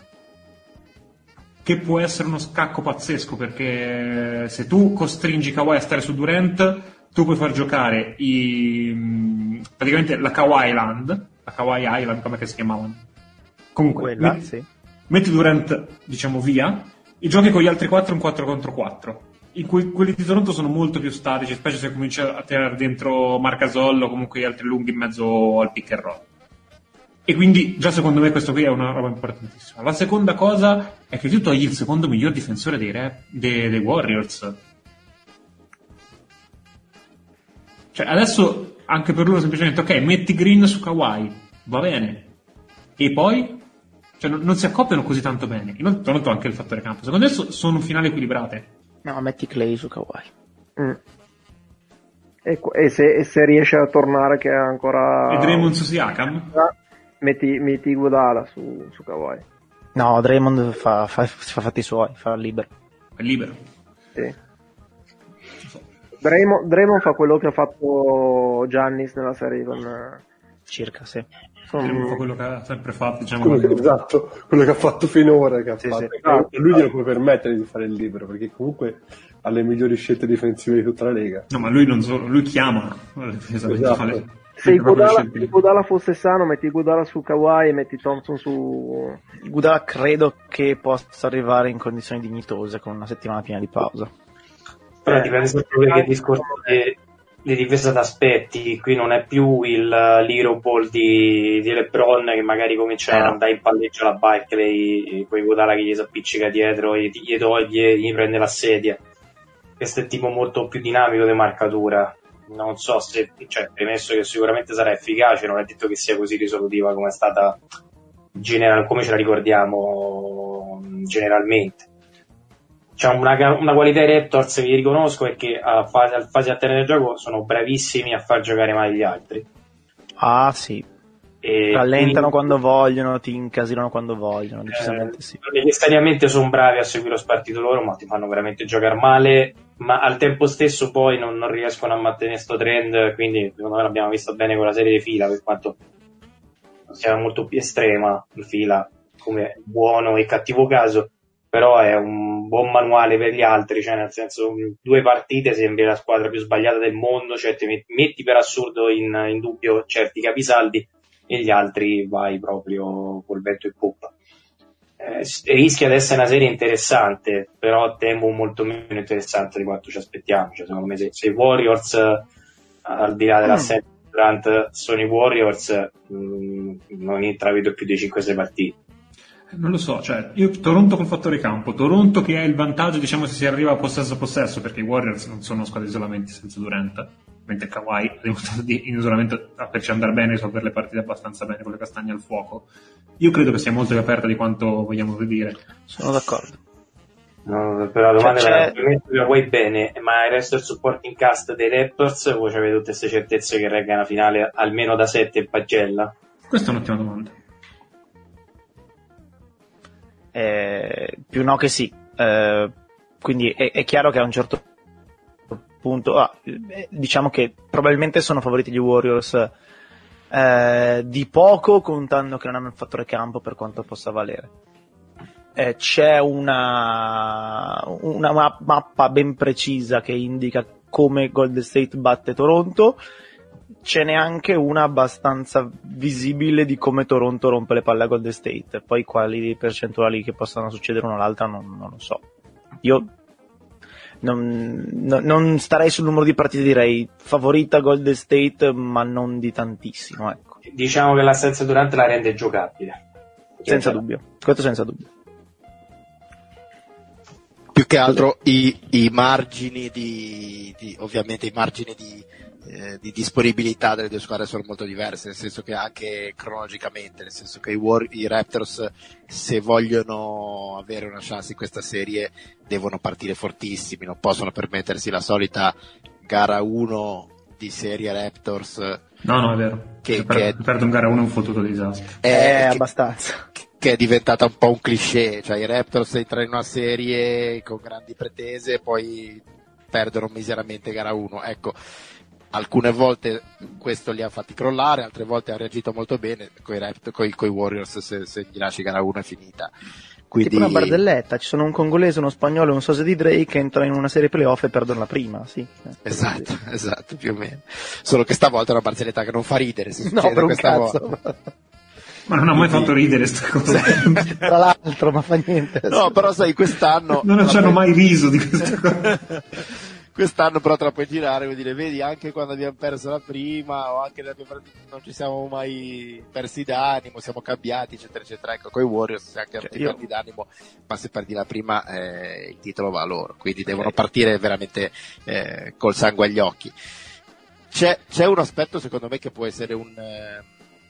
che può essere uno scacco pazzesco, perché se tu costringi Kawhi a stare su Durant, tu puoi far giocare i, praticamente la Kawhi Island, la Kawhi Island, come che si chiamavano? Comunque, quella, metti, sì. metti Durant, diciamo, via, e giochi con gli altri quattro un quattro contro quattro, in cui quelli di Toronto sono molto più statici, specie se comincia a tirare dentro Marc Gasol o comunque gli altri lunghi in mezzo al pick and roll. E quindi già secondo me questo qui è una roba importantissima. La seconda cosa è che tu togli il secondo miglior difensore dei, rap, dei, dei Warriors. Cioè adesso anche per loro semplicemente, ok, metti Green su Kawhi, va bene, e poi cioè, non, non si accoppiano così tanto bene. Inoltre Toronto anche il fattore campo, secondo me sono finali equilibrate. No, metti Clay su Kawhi. Mm. E, e, se, e se riesce a tornare che è ancora... E Draymond su Siakam? Metti, metti Iguodala su, su Kawhi. No, Draymond fa, fa, fa fatti suoi, fa libero. È libero. Sì. Draymond, Draymond fa quello che ha fatto Giannis nella serie con... Circa, sì. Draymond fa quello che ha sempre fatto, diciamo. Quello che, esatto, quello che ha fatto finora, che ha Sì, fatto. sì. Ah, lui glielo può permettere di fare il libero, perché comunque ha le migliori scelte difensive di tutta la Lega. No, ma lui non solo, lui chiama la difesa, Esatto. fa le, Se Iguodala, Iguodala fosse sano, metti Iguodala su Kawhi e metti Thompson su... Iguodala credo che possa arrivare in condizioni dignitose con una settimana piena di pausa. Però dipende sempre che il discorso di, di difesa d'aspetti, qui non è più il l'hero ball di, di LeBron che magari comincia a andare in palleggio la Barkley, poi Iguodala che gli si appiccica dietro, gli, gli toglie, gli prende la sedia. Questo è tipo molto più dinamico di marcatura. Non so se, cioè, premesso che sicuramente sarà efficace, non è detto che sia così risolutiva come è stata general, come ce la ricordiamo generalmente. C'è una, una qualità ai Raptors che gli riconosco è che a fase, a fase alterne del gioco sono bravissimi a far giocare male gli altri. Ah sì, E rallentano quindi, quando vogliono, ti incasinano quando vogliono, decisamente eh, sì. necessariamente sono bravi a seguire lo spartito loro, ma ti fanno veramente giocare male, ma al tempo stesso poi non, non riescono a mantenere sto trend, quindi secondo me l'abbiamo visto bene con la serie di fila, per quanto sia molto più estrema il fila come buono e cattivo caso, però è un buon manuale per gli altri, cioè nel senso, due partite sembri la squadra più sbagliata del mondo, cioè ti metti per assurdo in, in dubbio certi capisaldi e gli altri vai proprio col vento in poppa. Eh, rischia di essere una serie interessante, però temo molto meno interessante di quanto ci aspettiamo. Cioè, secondo me se, se i Warriors, eh, al di là dell'assenza di Durant, sono i Warriors, mh, non intravedo più di cinque sei partite. Non lo so, cioè io Toronto col fattore campo, Toronto che ha il vantaggio, diciamo, se si arriva a possesso a possesso, perché i Warriors non sono squadre di isolamenti senza Durant, mentre Kawhi ha dimostrato di in isolamento a perci andare bene, risolvere le partite abbastanza bene con le castagne al fuoco. Io credo che sia molto più aperta di quanto vogliamo dire. Sono d'accordo. No, però la domanda Cioè, è la vuoi bene, ma il resto del supporting cast dei Raptors, voi avete tutte queste certezze che regga una finale almeno da sette in pagella? Questa è un'ottima domanda. Eh, più no che sì. Eh, quindi è, è chiaro che a un certo punto, ah, diciamo che probabilmente sono favoriti gli Warriors eh, di poco, contando che non hanno il fattore campo per quanto possa valere. Eh, c'è una, una ma- mappa ben precisa che indica come Golden State batte Toronto, ce n'è anche una abbastanza visibile di come Toronto rompe le palle a Golden State, poi quali percentuali che possano succedere una o l'altra non, non lo so. Io non, no, non starei sul numero di partite, direi favorita Golden State, ma non di tantissimo, ecco. Diciamo che l'assenza Durant la rende giocabile. Senza dubbio, questo senza dubbio. Più che altro i, i margini di, di ovviamente i margini di, eh, di disponibilità delle due squadre sono molto diverse, nel senso che anche cronologicamente, nel senso che i, War, i Raptors, se vogliono avere una chance in questa serie, devono partire fortissimi, non possono permettersi la solita gara uno di serie Raptors. No, no, è vero. Che, se per, che perdere un gara uno è un fottuto disastro. È, è è abbastanza. Che, che è diventata un po' un cliché, cioè i Raptors entrano in una serie con grandi pretese e poi perdono miseramente gara uno. Ecco, alcune volte questo li ha fatti crollare, altre volte ha reagito molto bene, coi, Raptors, coi, coi Warriors se, se gli lasci gara uno è finita. Quindi... Tipo una barzelletta, ci sono un congolese, uno spagnolo e un sosia di Drake che entrano in una serie playoff e perdono la prima, sì. Esatto, esatto, più o meno. Solo che stavolta è una barzelletta che non fa ridere, se no, per un questa cazzo. volta. Ma non ha mai fatto ridere sta cosa. Tra l'altro, ma fa niente. No, però sai, quest'anno... Non ci hanno mai riso di questa cosa. Quest'anno però te la puoi girare, vuol dire, vedi, anche quando abbiamo perso la prima o anche non ci siamo mai persi d'animo, siamo cambiati, eccetera, eccetera. Ecco, con i Warriors se anche cioè, ti io... perdi d'animo, ma se perdi la prima eh, il titolo va a loro, quindi devono okay. partire veramente eh, col sangue agli occhi. C'è, c'è un aspetto secondo me che può essere un... Eh,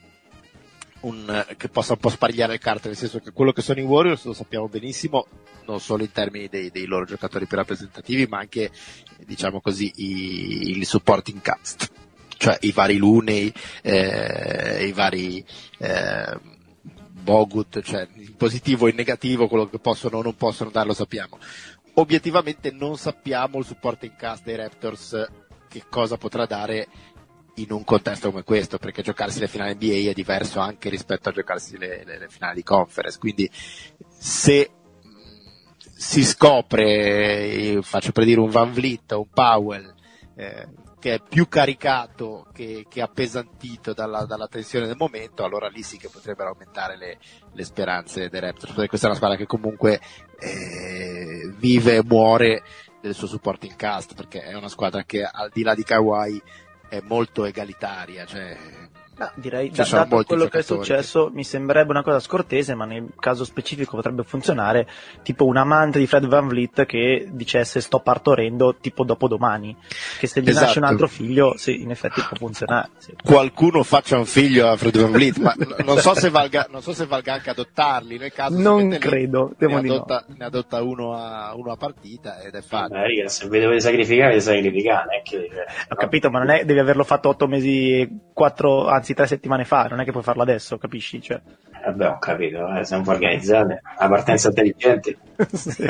Un, che possa un po' sparigliare le carte, nel senso che quello che sono i Warriors lo sappiamo benissimo, non solo in termini dei, dei loro giocatori più rappresentativi, ma anche, diciamo così, i, il supporting cast, cioè i vari Looney, eh, i vari eh, Bogut, cioè in positivo e in negativo, quello che possono o non possono dare lo sappiamo. Obiettivamente non sappiamo il supporting cast dei Raptors che cosa potrà dare in un contesto come questo, perché giocarsi le finali N B A è diverso anche rispetto a giocarsi le, le, le finali di conference, quindi se mh, si scopre, faccio per dire un Van Vliet o un Powell eh, che è più caricato che, che appesantito dalla, dalla tensione del momento, allora lì sì che potrebbero aumentare le, le speranze dei Raptors, perché questa è una squadra che comunque eh, vive e muore del suo supporting cast, perché è una squadra che al di là di Kawhi è molto egalitaria, cioè ah, direi da, dato quello che è successo che... mi sembrerebbe una cosa scortese, ma nel caso specifico potrebbe funzionare, tipo un amante di Fred Van Vliet che dicesse sto partorendo tipo dopodomani, che se gli esatto. nasce un altro figlio sì, in effetti può funzionare sì. Qualcuno faccia un figlio a Fred Van Vliet, ma non so se valga non so se valga anche adottarli, nel caso non credo lì, ne, adotta, no. ne adotta uno a, uno a partita ed è facile. Beh, se vi dovete sacrificare vi sacrificare, che, ho no. capito, ma non è devi averlo fatto otto mesi, quattro, anzi tre settimane fa, non è che puoi farlo adesso, capisci? Cioè... Vabbè, ho capito, eh, siamo organizzati, la partenza intelligente. sì.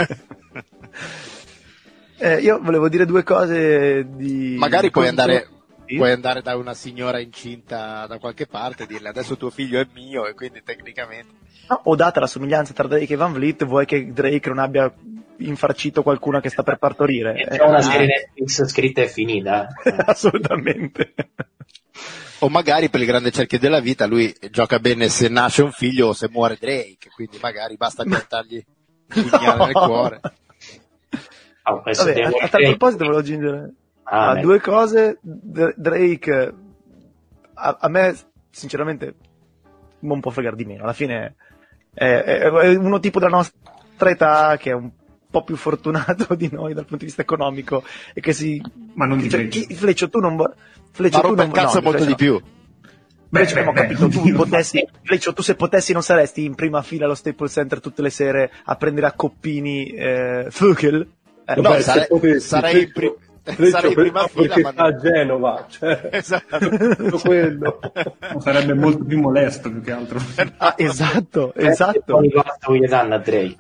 eh, io volevo dire due cose di... Magari puoi andare... Sì. Puoi andare da una signora incinta da qualche parte e dirle adesso tuo figlio è mio e quindi tecnicamente... No, o data la somiglianza tra Drake e Van Vliet, vuoi che Drake non abbia infarcito qualcuno che sta per partorire? È già una serie Netflix scritta e finita. Assolutamente. O magari per il grande cerchio della vita lui gioca bene se nasce un figlio o se muore Drake, quindi magari basta piantargli un pugnale no. nel cuore. Oh, Vabbè, a, a tal proposito volevo aggiungere ah, a due cose. Drake a, a me sinceramente non può fregare di meno, alla fine è, è, è uno tipo della nostra età che è un po' più fortunato di noi dal punto di vista economico e che si ma non di cioè, chi, Fleccio tu non vuoi Fleccio ma tu non cazzo no, molto Fleccio, di più Invece abbiamo capito, tu potessi, Fleccio, tu se potessi non saresti in prima fila allo Staples Center tutte le sere a prendere a coppini eh, Vögel? Eh, no, Vabbè, sarei, potessi, sarei in pri- sarei in prima fila, ma a Genova, cioè, esatto. tutto quello. Sarebbe molto più molesto più che altro. Ah, esatto, Eh, esatto. poi basta con gli danni a Drake.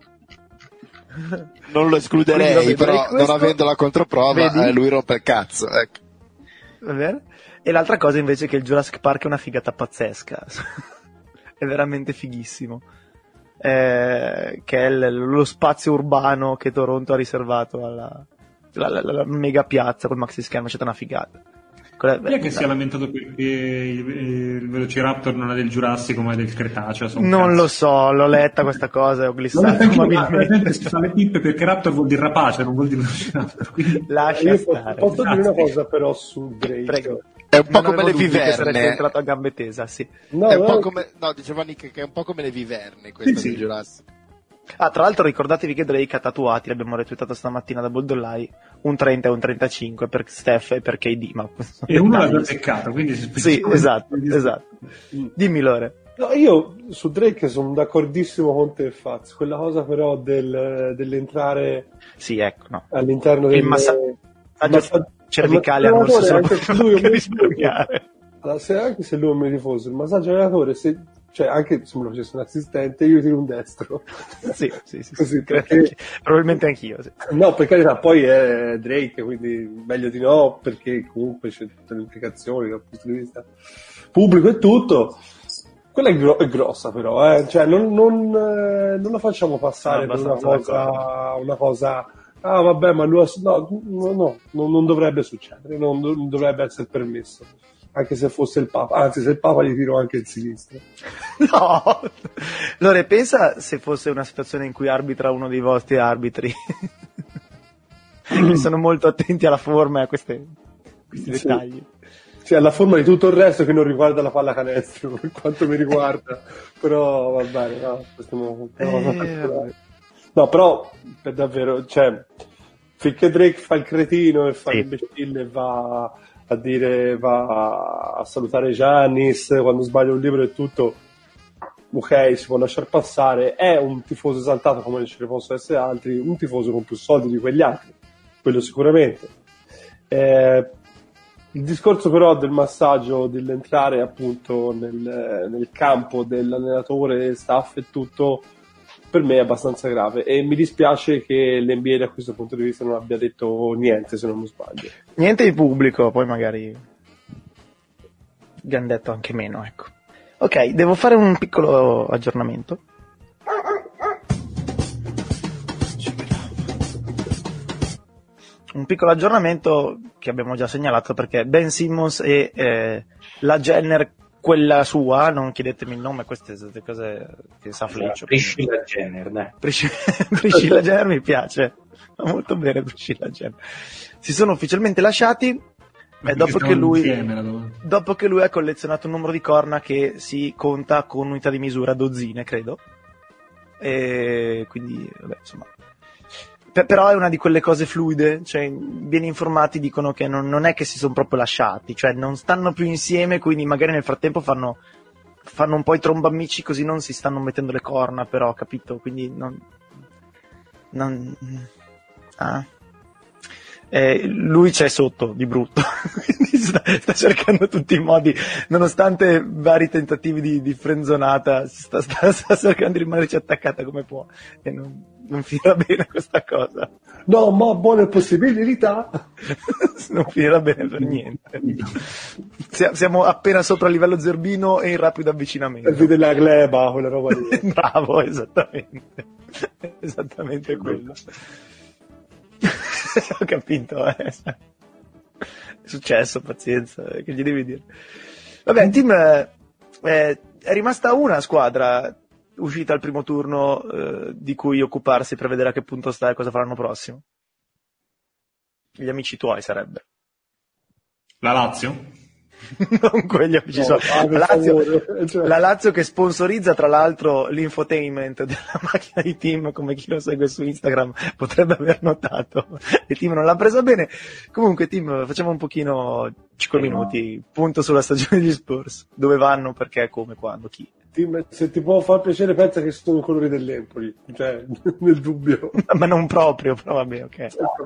Non lo escluderei, Quindi, vabbè, però questo- non avendo la controprova Vedi? eh, lui rompe il cazzo, ecco. Va bene? E l'altra cosa invece è che il Jurassic Park è una figata pazzesca. È veramente fighissimo. Eh, che è l- lo spazio urbano che Toronto ha riservato alla la, la, la mega piazza col maxi schermo, c'è una figata. Quella- Chi è che si è lamentato perché il, il Velociraptor non è del Giurassico ma è del Cretaceo? Sono Non cazzo. lo so, l'ho letta questa cosa e ho Non è glissato perché la probabilmente. gente si fa le pippe perché Raptor vuol dire rapace, non vuol dire Velociraptor. Quindi... Lascia Io posso, stare. posso dire una Grazie. cosa però su Drake. Prego. È un po' Non come avevo le dubbi che saresti viverne. entrato a gambe tesa, sì. No, È un no, po' come, no, diceva Nick che è un po' come le viverne questo Sì, di sì. Jurassic. Ah, tra l'altro ricordatevi che Drake ha tatuati, l'abbiamo retweetato stamattina da Boldolai, un trenta e un trentacinque per Steph e per K D, ma E uno l'ha già beccato, quindi si Sì, esatto, esatto. Dimmi Lore. no, io su Drake sono d'accordissimo con te, Faz. Quella cosa però del, dell'entrare Sì, ecco, no. all'interno Il del massaggio massa- cervicale il hanno messo solo massaggio per allenatore, anche se lui è un risparmiare. Allora, se anche se lui è un mio tifoso, il massaggio allenatore, se, cioè anche se me lo facesse un assistente, io tiro un destro. Sì, sì, sì, Così, sì, credo perché- anche- probabilmente anch'io, sì. No, per carità, poi è Drake, quindi meglio di no, perché comunque c'è tutte le implicazioni dal punto di vista pubblico e tutto. Quella è, gro- è grossa però, eh. Cioè non, non, eh, non la facciamo passare Sono per una abbastanza cosa, una cosa, ah vabbè, ma lui ha, no, no, no, non, non dovrebbe succedere, non, non dovrebbe essere permesso. Anche se fosse il Papa, anzi se il Papa gli tiro anche il sinistro. No! Lore, pensa se fosse una situazione in cui arbitra uno dei vostri arbitri. Che sono molto attenti alla forma e a queste, questi Sì. dettagli. Cioè alla forma di tutto il resto che non riguarda la pallacanestro, per quanto mi riguarda. Però va bene, no, stiamo- stiamo- Eh, no, però per davvero, cioè, finché Drake fa il cretino e fa Sì. l'imbecille e va a dire, va a salutare Giannis quando sbaglia un libro e tutto, ok, si può lasciar passare. È un tifoso esaltato come ce ne possono essere altri, un tifoso con più soldi di quegli altri, quello sicuramente. Eh, il discorso però del massaggio, dell'entrare appunto nel, nel campo dell'allenatore, del staff e tutto, per me è abbastanza grave e mi dispiace che l'N B A da questo punto di vista non abbia detto niente, se non mi sbaglio. Niente di pubblico, poi magari vi hanno detto anche meno, ecco. Ok, devo fare un piccolo aggiornamento. Un piccolo aggiornamento che abbiamo già segnalato perché Ben Simmons e eh, la Jenner, quella sua, non chiedetemi il nome, queste sono le cose che sa Fleccio. Priscilla Jenner, dai. Priscilla, Priscilla Jenner mi piace, va molto bene Priscilla Jenner. Si sono ufficialmente lasciati e dopo che, lui, Insieme, la domanda. dopo che lui ha collezionato un numero di corna che si conta con unità di misura dozzine, credo. E quindi, vabbè, insomma. Per- però è una di quelle cose fluide, cioè vieni informati, dicono che non, non è che si sono proprio lasciati, cioè non stanno più insieme, quindi magari nel frattempo fanno, fanno un po' i trombamici così non si stanno mettendo le corna, però, capito? Quindi non... non ah. Eh, lui c'è sotto di brutto, quindi sta, sta cercando tutti i modi, nonostante vari tentativi di, di frenzonata, sta, sta, sta cercando di rimanerci attaccata come può e non, non finirà bene questa cosa. No, ma buone possibilità. Non finirà bene per niente. Sia- Siamo appena sopra il livello zerbino e in rapido avvicinamento. Il video della gleba, quella roba lì. Bravo, esattamente. Esattamente quello. Ho capito, eh. È successo, pazienza, che gli devi dire. Vabbè, il team eh, è rimasta una squadra uscita al primo turno eh, di cui occuparsi per vedere a che punto sta e cosa faranno prossimo. Gli amici tuoi sarebbe. La Lazio? non quelli ci sono. No, la, Lazio, cioè... la Lazio che sponsorizza tra l'altro l'infotainment della macchina di Tim, come chi lo segue su Instagram potrebbe aver notato, e Tim non l'ha presa bene. Comunque Tim, facciamo un pochino cinque eh minuti, no. punto sulla stagione degli Spurs, dove vanno, perché, come, quando, chi. Tim, se ti può far piacere, pensa che sono i colori dell'Empoli, cioè nel dubbio. Ma non proprio, però vabbè, ok.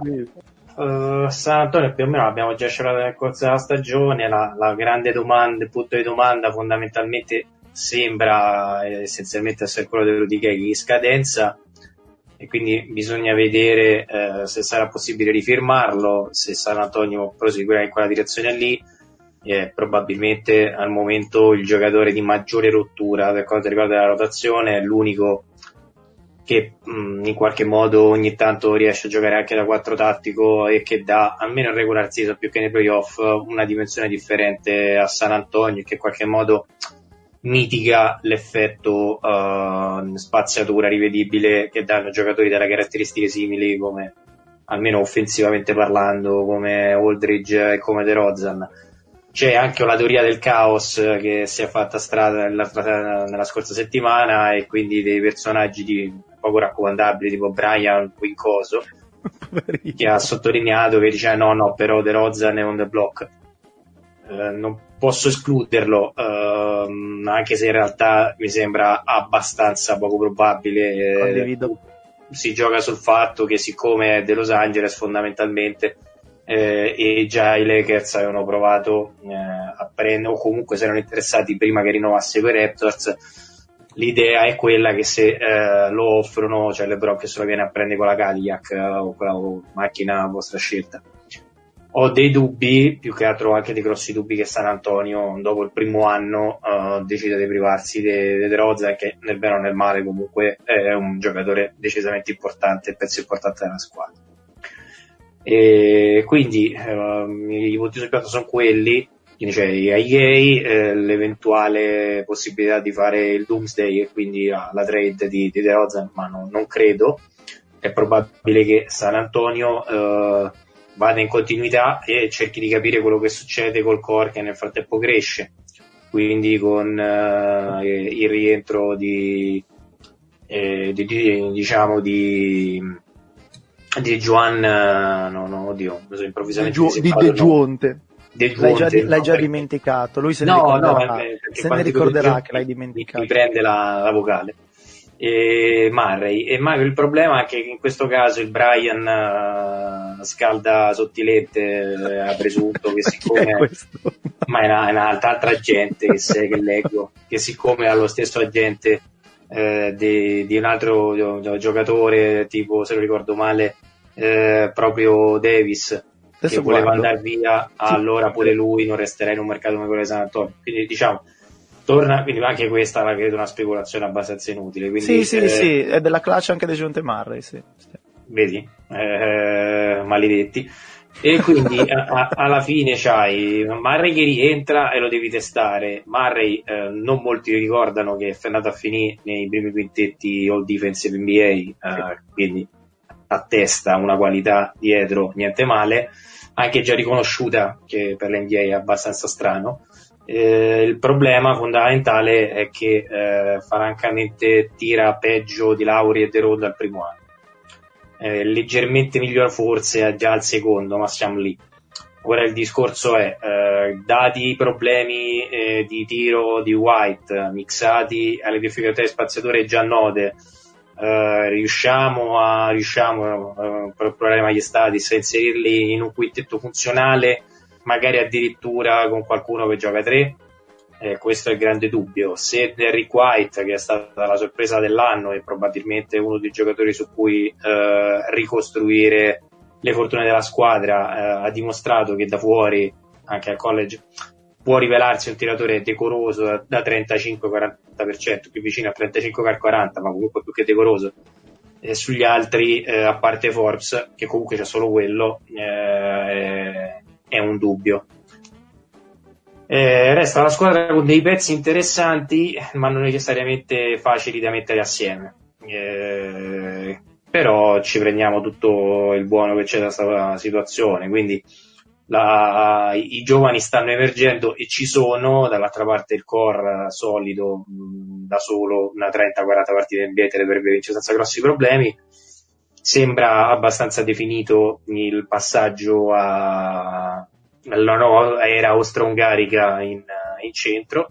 Uh, San Antonio più o meno l'abbiamo già scelto nel corso della stagione. La, la grande domanda, il punto di domanda fondamentalmente sembra eh, essenzialmente essere quello del Rudiger in scadenza, e quindi bisogna vedere eh, se sarà possibile rifirmarlo, se San Antonio proseguirà in quella direzione lì. Eh, probabilmente al momento il giocatore di maggiore rottura per quanto riguarda la rotazione, è l'unico che mh, in qualche modo ogni tanto riesce a giocare anche da quattro tattico e che dà, almeno in regular season più che nei playoff, una dimensione differente a San Antonio, che in qualche modo mitiga l'effetto uh, spaziatura rivedibile che danno giocatori dalle caratteristiche simili, come, almeno offensivamente parlando, come Aldridge e come DeRozan. C'è anche la teoria del caos che si è fatta strada nella, nella scorsa settimana, e quindi dei personaggi di, poco raccomandabili tipo Brian Quincoso che ha sottolineato che dice no no però DeRozan è on the block. Eh, non posso escluderlo, eh, anche se in realtà mi sembra abbastanza poco probabile. Condivido. Si gioca sul fatto che siccome è de Los Angeles fondamentalmente Eh, e già i Lakers avevano provato eh, a prendere, o comunque si erano interessati prima che rinnovasse con i Raptors. L'idea è quella che se eh, lo offrono, cioè LeBron che se lo viene a prendere con la Cadillac eh, o con la o macchina a vostra scelta. Ho dei dubbi, più che altro anche dei grossi dubbi, che San Antonio dopo il primo anno eh, decida di privarsi di de, de DeRozan, che nel bene o nel male comunque è un giocatore decisamente importante, il pezzo importante della squadra. E quindi eh, i punti sul piatto sono quelli, quindi c'è I A, eh, l'eventuale possibilità di fare il Doomsday e quindi la, la trade di, di DeRozan, ma no, non credo. È probabile che San Antonio eh, vada in continuità e cerchi di capire quello che succede col core, che nel frattempo cresce, quindi con eh, il rientro di, eh, di, di diciamo di di Juan, no, no, oddio, improvvisamente Giu, di De Giunte. De l'hai già, Giunte, l'hai no, già perché... dimenticato, lui se ne no, ricorderà, no, se ne ricorderà che l'hai dimenticato. Mi prende la, la vocale. E Murray, e Murray, il problema è che in questo caso il Brian uh, scalda sottilette, uh, ha presunto che siccome è ma è, una, è un'altra gente che, se, che leggo, che siccome ha lo stesso agente eh, di, di un altro di, giocatore, tipo, se lo ricordo male, eh, proprio Davis, adesso che voleva andare via, allora pure lui non resterà in un mercato come quello di San Antonio. Quindi diciamo torna, quindi anche questa la credo una speculazione abbastanza inutile. Quindi, sì, sì, eh, sì, è della clutch anche dei Giunte Murray, sì, sì. Vedi, eh, maledetti. E quindi a, a, alla fine c'hai Murray che rientra e lo devi testare. Murray, eh, non molti ricordano che è andato a finire nei primi quintetti All Defensive N B A, eh, sì. Quindi attesta una qualità dietro, niente male, anche già riconosciuta, che per l'N B A è abbastanza strano. Eh, il problema fondamentale è che eh, francamente tira peggio di Lauri e De Rode al primo anno. Eh, leggermente migliore forse già al secondo, ma siamo lì. Ora il discorso è eh, dati i problemi eh, di tiro di White mixati alle difficoltà di spaziatore già note, eh, riusciamo a riusciamo eh, per il problema degli Statis a inserirli in un quintetto funzionale, magari addirittura con qualcuno che gioca tre. Eh, questo è il grande dubbio. Se Derrick White, che è stata la sorpresa dell'anno e probabilmente uno dei giocatori su cui eh, ricostruire le fortune della squadra, eh, ha dimostrato che da fuori, anche al college, può rivelarsi un tiratore decoroso da trentacinque quaranta per cento, più vicino a trentacinque che al quaranta, ma comunque più che decoroso. E sugli altri, eh, a parte Forbes, che comunque c'è solo quello, eh, è un dubbio. Eh, resta la squadra con dei pezzi interessanti, ma non necessariamente facili da mettere assieme. Eh, però ci prendiamo tutto il buono che c'è da questa situazione, quindi la, i, i giovani stanno emergendo e ci sono, dall'altra parte il core solido, mh, da solo una trenta quaranta partite N B A te le dovrebbe vincere senza grossi problemi. Sembra abbastanza definito il passaggio a, alla nuova era austro-ungarica in, in centro,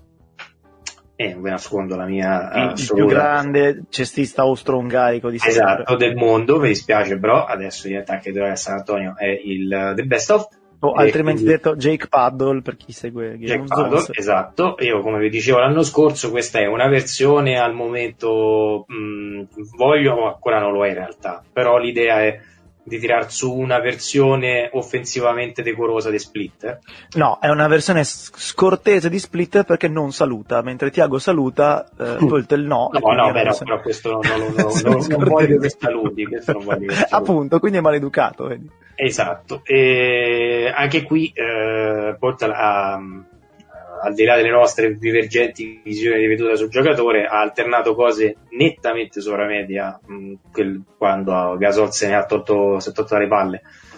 e non ve nascondo la mia il assoluta... più grande cestista austro-ungarico di sempre. Esatto, del mondo, mi dispiace, però adesso diventa anche a San Antonio è il the best of, o altrimenti quindi... detto Jake Paddle per chi segue Game of Thrones. Esatto, io come vi dicevo l'anno scorso, questa è una versione al momento mh, voglio, ancora non lo è in realtà, però l'idea è di tirar su una versione offensivamente decorosa di Split. No, è una versione scortese di Split perché non saluta, mentre Tiago saluta, eh, Pöltl no. No, no, beh, no, però questo non, non, non, non, non voglio che saluti, questo non voglio che saluti. Appunto, quindi è maleducato, vedi. Esatto, e anche qui eh, porta a, al di là delle nostre divergenti visioni di veduta sul giocatore, ha alternato cose nettamente sopra media mh, quel, quando Gasol se ne ha tolto, si è tolto dalle palle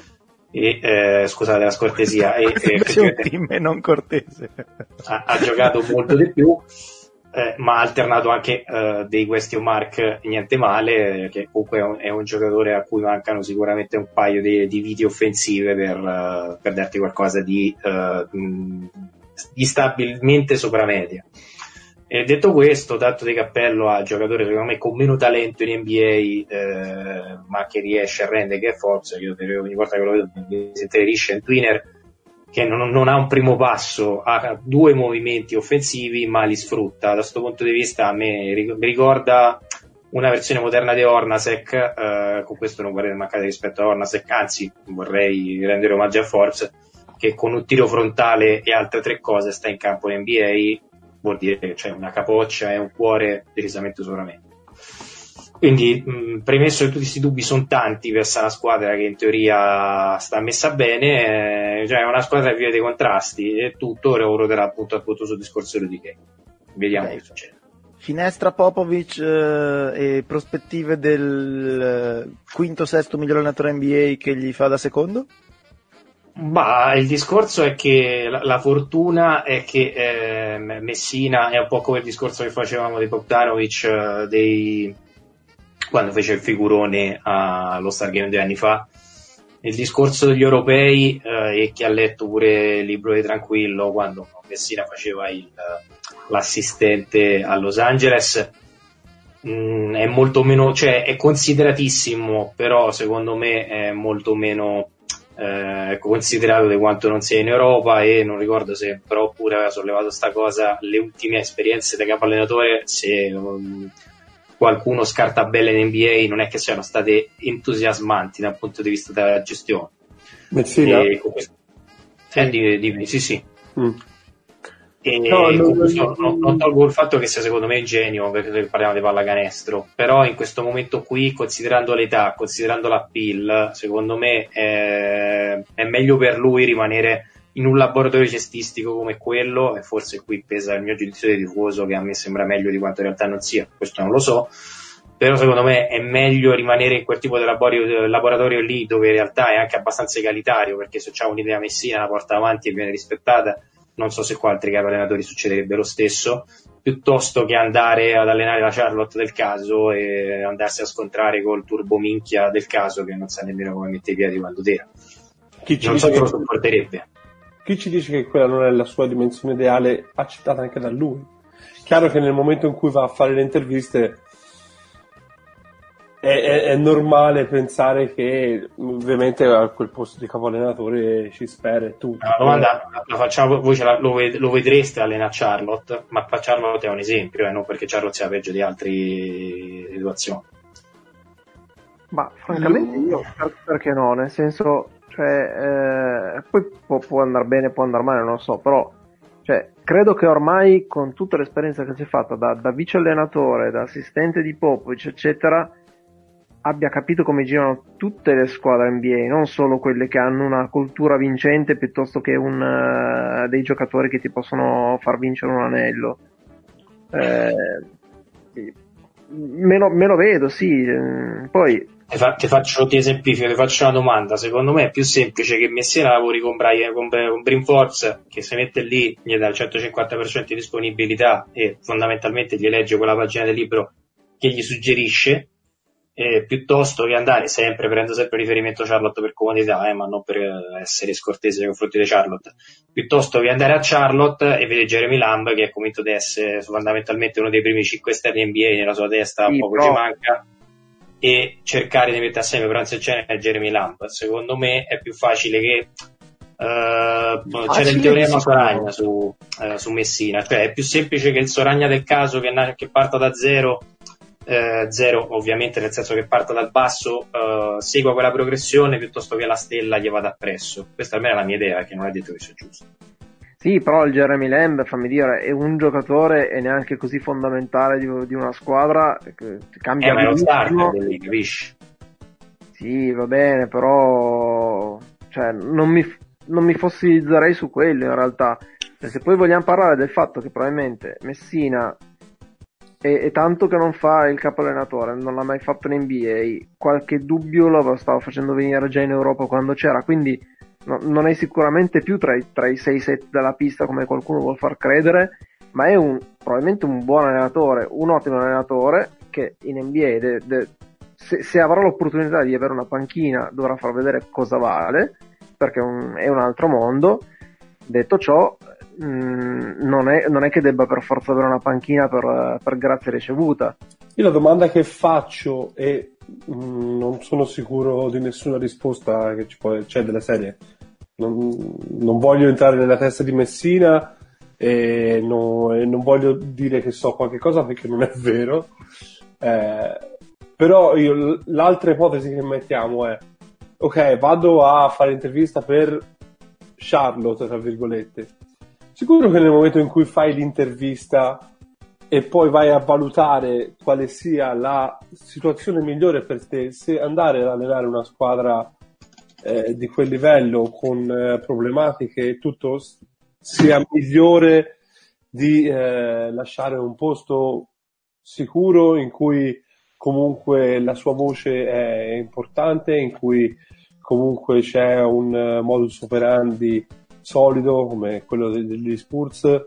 e, eh, scusate la scortesia, e, e c'è un team non cortese. Ha, ha giocato molto di più, eh, ma ha alternato anche eh, dei question mark niente male, che comunque è un, è un giocatore a cui mancano sicuramente un paio di, di viti offensive per, uh, per darti qualcosa di, uh, mh, di stabilmente sopra media. E detto questo, tanto di cappello a giocatore secondo me con meno talento in N B A, eh, ma che riesce a rendere che forza. Io ogni volta che lo vedo mi sentirisce un twinner che non, non ha un primo passo, ha due movimenti offensivi ma li sfrutta. Da questo punto di vista a me mi ricorda una versione moderna di Hornacek, eh, con questo non vorrei mancare rispetto a Hornacek, anzi vorrei rendere omaggio a Forbes, che con un tiro frontale e altre tre cose sta in campo in N B A, vuol dire che c'è una capoccia e un cuore decisamente sopra me. Quindi mh, premesso che tutti questi dubbi sono tanti verso una squadra che in teoria sta messa bene, eh, cioè è una squadra che vive dei contrasti e tutto ora ruoterà appunto appunto sul discorso di K. Vediamo okay. Che succede. Finestra Popovic eh, e prospettive del eh, quinto sesto miglior allenatore N B A che gli fa da secondo? Bah, il discorso è che la, la fortuna è che eh, Messina è un po' come il discorso che facevamo di Bogdanovic eh, dei, quando fece il figurone allo Star Game due anni fa. Il discorso degli europei eh, e chi ha letto pure il libro di Tranquillo quando Messina faceva il, l'assistente a Los Angeles mh, è molto meno, cioè è consideratissimo, però secondo me è molto meno Eh, considerato di quanto non sia in Europa, e non ricordo se però pure aveva sollevato sta cosa le ultime esperienze da capo allenatore, se um, qualcuno scarta belle in N B A non è che siano state entusiasmanti dal punto di vista della gestione. Messina? E, eh, di, di, sì sì mm. E no, non, no, non, non tolgo il fatto che sia secondo me ingenuo, perché parliamo di pallacanestro, però in questo momento qui, considerando l'età, considerando l'appeal, secondo me è, è meglio per lui rimanere in un laboratorio cestistico come quello, e forse qui pesa il mio giudizio di tifoso, che a me sembra meglio di quanto in realtà non sia, questo non lo so, però secondo me è meglio rimanere in quel tipo di laboratorio, laboratorio lì, dove in realtà è anche abbastanza egalitario, perché se c'ha un'idea Messina la porta avanti e viene rispettata. Non so se qua altri capi allenatori succederebbe lo stesso, piuttosto che andare ad allenare la Charlotte del caso e andarsi a scontrare col turbo minchia del caso che non sa nemmeno come mette i piedi quando tira. Chi ci non dice so se che lo sopporterebbe. Chi ci dice che quella non è la sua dimensione ideale, accettata anche da lui? Chiaro che nel momento in cui va a fare le interviste È, è, è normale pensare che ovviamente a quel posto di capo allenatore ci spera e tutto. La domanda la facciamo, voi ce la, lo, ved, lo vedreste allenare Charlotte, ma Charlotte è un esempio, eh, non perché Charlotte sia peggio di altre situazioni. Ma francamente io perché no, nel senso, cioè, eh, poi può, può andare bene, può andare male, non lo so, però cioè, credo che ormai con tutta l'esperienza che si è fatta da, da vice allenatore, da assistente di Popovic, eccetera, abbia capito come girano tutte le squadre N B A, non solo quelle che hanno una cultura vincente piuttosto che un, uh, dei giocatori che ti possono far vincere un anello. Eh, me, lo, me lo vedo, sì. Poi Ti, fa, ti faccio ti esemplifico, ti faccio una domanda. Secondo me è più semplice che Messina lavori con, Brian, con, con Brainforce, che si mette lì, gli dà il centocinquanta per cento di disponibilità e fondamentalmente gli legge quella pagina del libro che gli suggerisce, eh, piuttosto che andare sempre, prendo sempre riferimento a Charlotte per comodità, eh, ma non per essere scortese nei confronti di Charlotte, piuttosto che andare a Charlotte e vedere Jeremy Lamb, che è convinto di essere fondamentalmente uno dei primi cinque esterni N B A, nella sua testa sì, poco però... ci manca, e cercare di mettere assieme Franz Cene e Jeremy Lamb. Secondo me è più facile che uh, c'è il teorema Soragna su, uh, su Messina, cioè è più semplice che il Soragna del caso che, che parta da zero uh, zero ovviamente nel senso che parta dal basso, uh, segua quella progressione piuttosto che la stella gli vada appresso. Questa almeno è la mia idea, che non è detto che sia giusto. Sì, però il Jeremy Lamb, fammi dire, è un giocatore e neanche così fondamentale di, di una squadra che cambia. Eh, ma è lo starter lì, capisci? Sì, va bene, però cioè, non, mi, non mi fossilizzerei su quello in realtà. E se poi vogliamo parlare del fatto che probabilmente Messina è, è tanto che non fa il capo allenatore, non l'ha mai fatto in N B A, qualche dubbio lo stava facendo venire già in Europa quando c'era, quindi no, non è sicuramente più tra i, tra i sei sette della pista come qualcuno vuol far credere, ma è un, probabilmente un buon allenatore, un ottimo allenatore che in N B A de, de, se, se avrà l'opportunità di avere una panchina dovrà far vedere cosa vale, perché è un, è un altro mondo. Detto ciò, mh, non, è, non è che debba per forza avere una panchina per, per grazia ricevuta. Io la domanda che faccio e mh, non sono sicuro di nessuna risposta che ci può, c'è della serie, non, non voglio entrare nella testa di Messina e, no, e non voglio dire che so qualche cosa perché non è vero, eh, però io, l'altra ipotesi che mettiamo è: ok, vado a fare intervista per Charlotte, tra virgolette, sicuro che nel momento in cui fai l'intervista e poi vai a valutare quale sia la situazione migliore per te, se andare ad allenare una squadra eh, di quel livello con eh, problematiche e tutto, sia migliore di eh, lasciare un posto sicuro in cui comunque la sua voce è importante, in cui comunque c'è un uh, modus operandi solido come quello degli Spurs.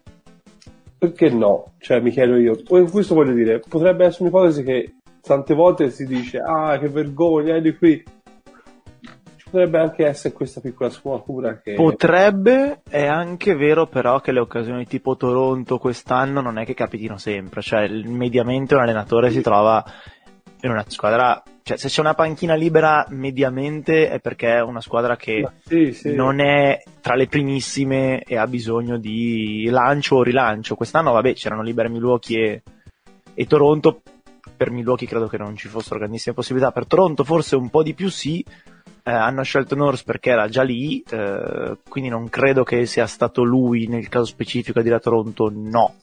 Perché no? Cioè, mi chiedo io. Questo voglio dire, potrebbe essere un'ipotesi che tante volte si dice: ah, che vergogna, è di qui. Ci potrebbe anche essere questa piccola sfumatura che... Potrebbe, è anche vero però che le occasioni tipo Toronto quest'anno non è che capitino sempre, cioè mediamente un allenatore si trova in una squadra, cioè se c'è una panchina libera mediamente è perché è una squadra che sì, sì. non è tra le primissime e ha bisogno di lancio o rilancio. Quest'anno vabbè c'erano libere Milwaukee e, e Toronto, per Milwaukee credo che non ci fossero grandissime possibilità, per Toronto forse un po' di più sì. Eh, hanno scelto Nurse perché era già lì, eh, quindi non credo che sia stato lui nel caso specifico a dire a Toronto no.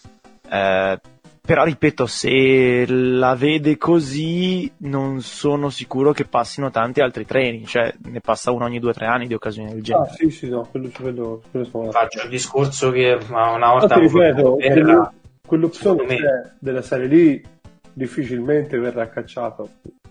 Eh, però ripeto, se la vede così non sono sicuro che passino tanti altri treni, cioè ne passa uno ogni due o tre anni di occasioni del genere. Ah sì sì, no, quello, quello, quello sono... Faccio il discorso che una volta ti ripeto, era... quell'opzione me... della serie lì difficilmente verrà cacciata.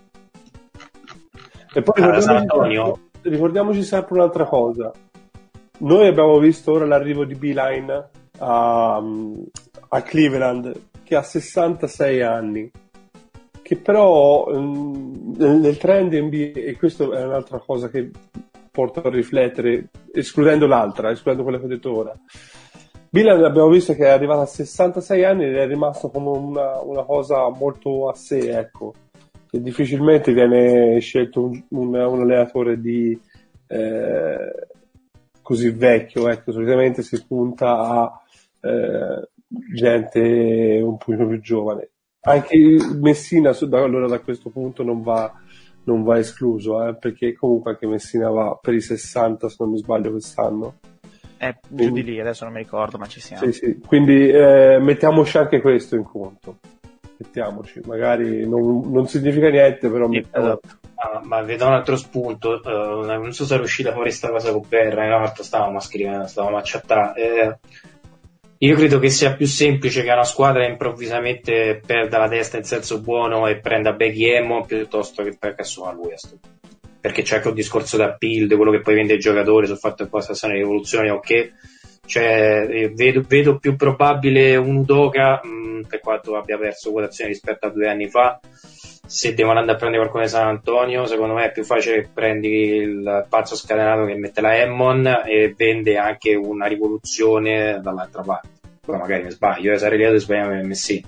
E poi ricordiamoci, ricordiamoci sempre un'altra cosa. Noi abbiamo visto ora l'arrivo di Beeline a, a Cleveland, che ha sessantasei anni, che però nel, nel trend N B A, e questo è un'altra cosa che porta a riflettere, escludendo l'altra, escludendo quella che ho detto ora. Beeline abbiamo visto che è arrivato a sessantasei anni ed è rimasto come una, una cosa molto a sé, ecco. Che difficilmente viene scelto un, un, un allenatore di eh, così vecchio, ecco, solitamente si punta a eh, gente un pochino più giovane. Anche Messina da, allora da questo punto non va, non va escluso, eh, perché comunque anche Messina va per i sessanta se non mi sbaglio quest'anno. È giù di lì, adesso non mi ricordo, ma ci siamo. Sì, sì. Quindi eh, mettiamoci anche questo in conto. Mettiamoci, magari non, non significa niente, però sì, esatto. Ah, ma vedo un altro spunto, uh, non so se è riuscita fuori questa cosa con Perra, in realtà stavamo a scrivere, stavamo a chattare. Eh, Io credo che sia più semplice che una squadra improvvisamente perda la testa in senso buono e prenda Becky Hammon piuttosto che per assuma lui, perché c'è anche un discorso da appeal di quello che poi vende il giocatore sul fatto che possa essere una rivoluzione o che, cioè, vedo, vedo più probabile un Udoka, mh, per quanto abbia perso quotazione rispetto a due anni fa. Se devono andare a prendere qualcuno di San Antonio, secondo me è più facile che prendi il pazzo scatenato che mette la Hammon e vende anche una rivoluzione dall'altra parte. Poi magari mi sbaglio, io sarei lieto di sbagliare M S.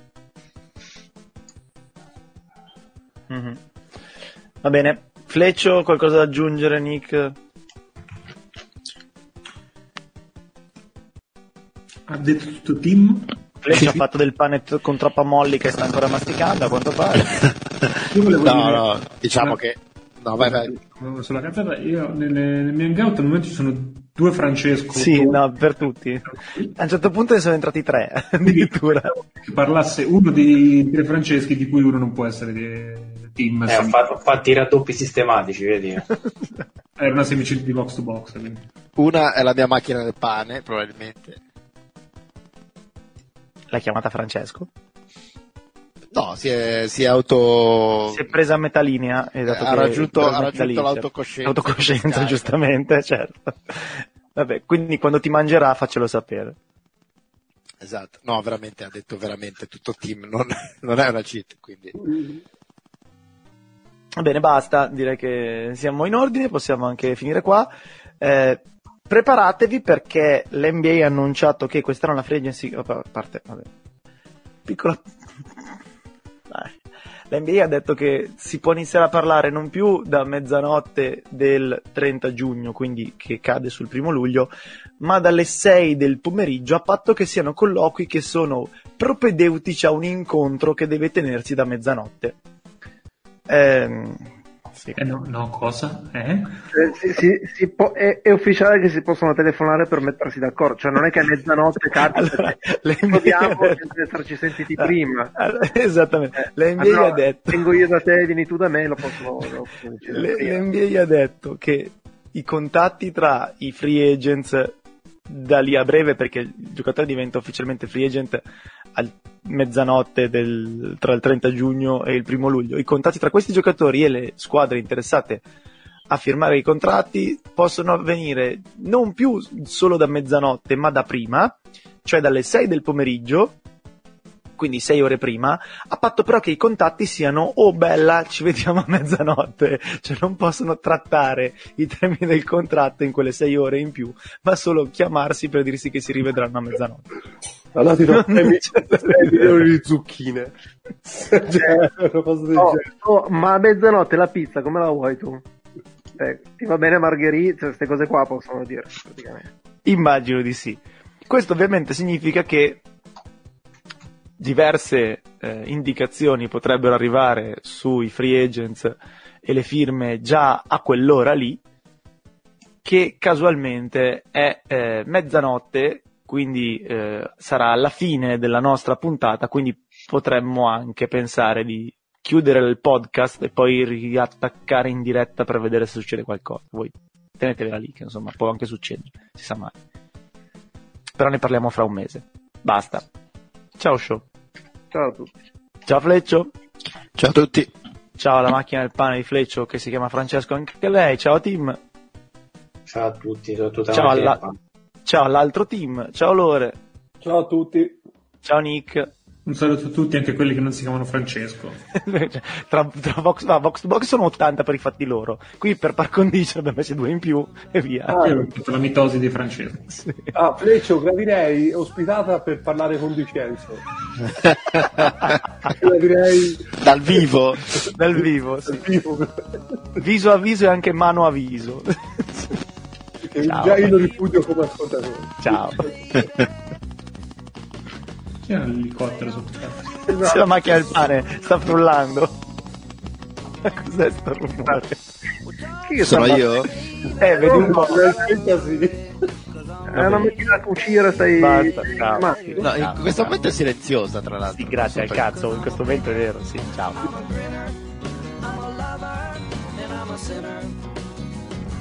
Mm-hmm. Va bene, Fleccio, qualcosa da aggiungere, Nick? Ha detto tutto Tim? Fleccio ha fatto del pane t- con troppa molli che sta ancora masticando, a quanto pare. Io volevo no, dire, no, diciamo che... No, vai, vai. Sulla cazzata, io nelle, nel mio hangout al momento ci sono due Francesco. Sì, tu, no, per tutti. A un certo punto ne sono entrati tre, addirittura. Che parlasse uno dei tre Franceschi, di cui uno non può essere di Tim. Eh, ho fatto, ho fatto i raddoppi sistematici, vedi? È una semicirca di box to box. Quindi. Una è la mia macchina del pane, probabilmente. L'hai chiamata Francesco? No, si è, si è auto... Si è presa a metà linea. E dato ha che raggiunto, ha raggiunto lì, l'autocoscienza. Autocoscienza, giustamente, certo. Vabbè, quindi quando ti mangerà faccelo sapere. Esatto. No, veramente, ha detto veramente tutto Tim, non, non è una cheat, quindi... Va bene, basta, direi che siamo in ordine, possiamo anche finire qua. Eh, preparatevi perché l'N B A ha annunciato che quest'anno la free agency, a parte, vabbè, piccola, l'N B A ha detto che si può iniziare a parlare non più da mezzanotte del trenta giugno, quindi che cade sul primo luglio, ma dalle sei del pomeriggio, a patto che siano colloqui che sono propedeutici a un incontro che deve tenersi da mezzanotte. Ehm, sì. Eh no, no, cosa? Eh? Eh, si, si, si può, è, è ufficiale che si possono telefonare per mettersi d'accordo, cioè non è che a mezzanotte cazzo allora, vediamo senza esserci sentiti prima. Allora, esattamente, eh, l'N B A allora, ha detto vengo io da te, vieni tu da me, lo posso, lo posso decidere. l'N B A ha detto che i contatti tra i free agents da lì a breve, perché il giocatore diventa ufficialmente free agent a mezzanotte del, tra il trenta giugno e il primo luglio, i contatti tra questi giocatori e le squadre interessate a firmare i contratti possono avvenire non più solo da mezzanotte ma da prima, cioè dalle sei del pomeriggio, quindi sei ore prima, a patto però che i contatti siano oh bella ci vediamo a mezzanotte, cioè non possono trattare i termini del contratto in quelle sei ore in più, ma solo chiamarsi per dirsi che si rivedranno a mezzanotte. Allora ti do sei milioni di zucchine. Cioè, una cosa del oh, genere. oh, ma a mezzanotte la pizza come la vuoi tu? Eh, ti va bene Margherita? Cioè, queste cose qua possono dire praticamente. Immagino di sì. Questo ovviamente significa che diverse eh, indicazioni potrebbero arrivare sui free agents e le firme già a quell'ora lì, che casualmente è eh, mezzanotte, quindi eh, sarà alla fine della nostra puntata, quindi potremmo anche pensare di chiudere il podcast e poi riattaccare in diretta per vedere se succede qualcosa. Voi tenetevela lì, che insomma può anche succedere, si sa mai. Però ne parliamo fra un mese. Basta. Ciao Show. Ciao a tutti. Ciao Fleccio. Ciao a tutti. Ciao alla macchina del pane di Fleccio che si chiama Francesco anche lei. Ciao Tim. Ciao a tutti. Tutta Ciao, alla... Ciao all'altro team. Ciao Lore. Ciao a tutti. Ciao Nick. Un saluto a tutti, anche quelli che non si chiamano Francesco. tra, tra Vox, no, Vox to Box sono ottanta per i fatti loro. Qui per par condicio abbiamo messo due in più e via. Ah, io ho fatto la mitosi di Francesco. Sì. Ah, Fleccio, Gravirei ospitata per parlare con Vincenzo. Gravirei dal vivo. Dal vivo, sì. Dal vivo. Viso a viso e anche mano a viso. Che già io lo ripudio come ascoltatore. Ciao. C'è un elicottero sotto casa. C'è la macchina del pane, sta frullando. Cos'è sto rumore? Che Sono sta io? Eh, vedi un po'. È una macchina da cucire, stai... Basta, ciao. Ma... Sì, No, in ciao, questo ciao. momento è silenziosa, tra l'altro. Sì, grazie al cazzo, in questo momento è vero, sì, ciao.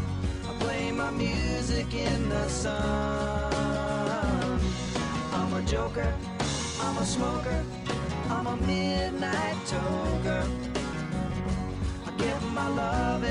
Music in the sun. I'm a joker, I'm a smoker, I'm a midnight toker. I give my love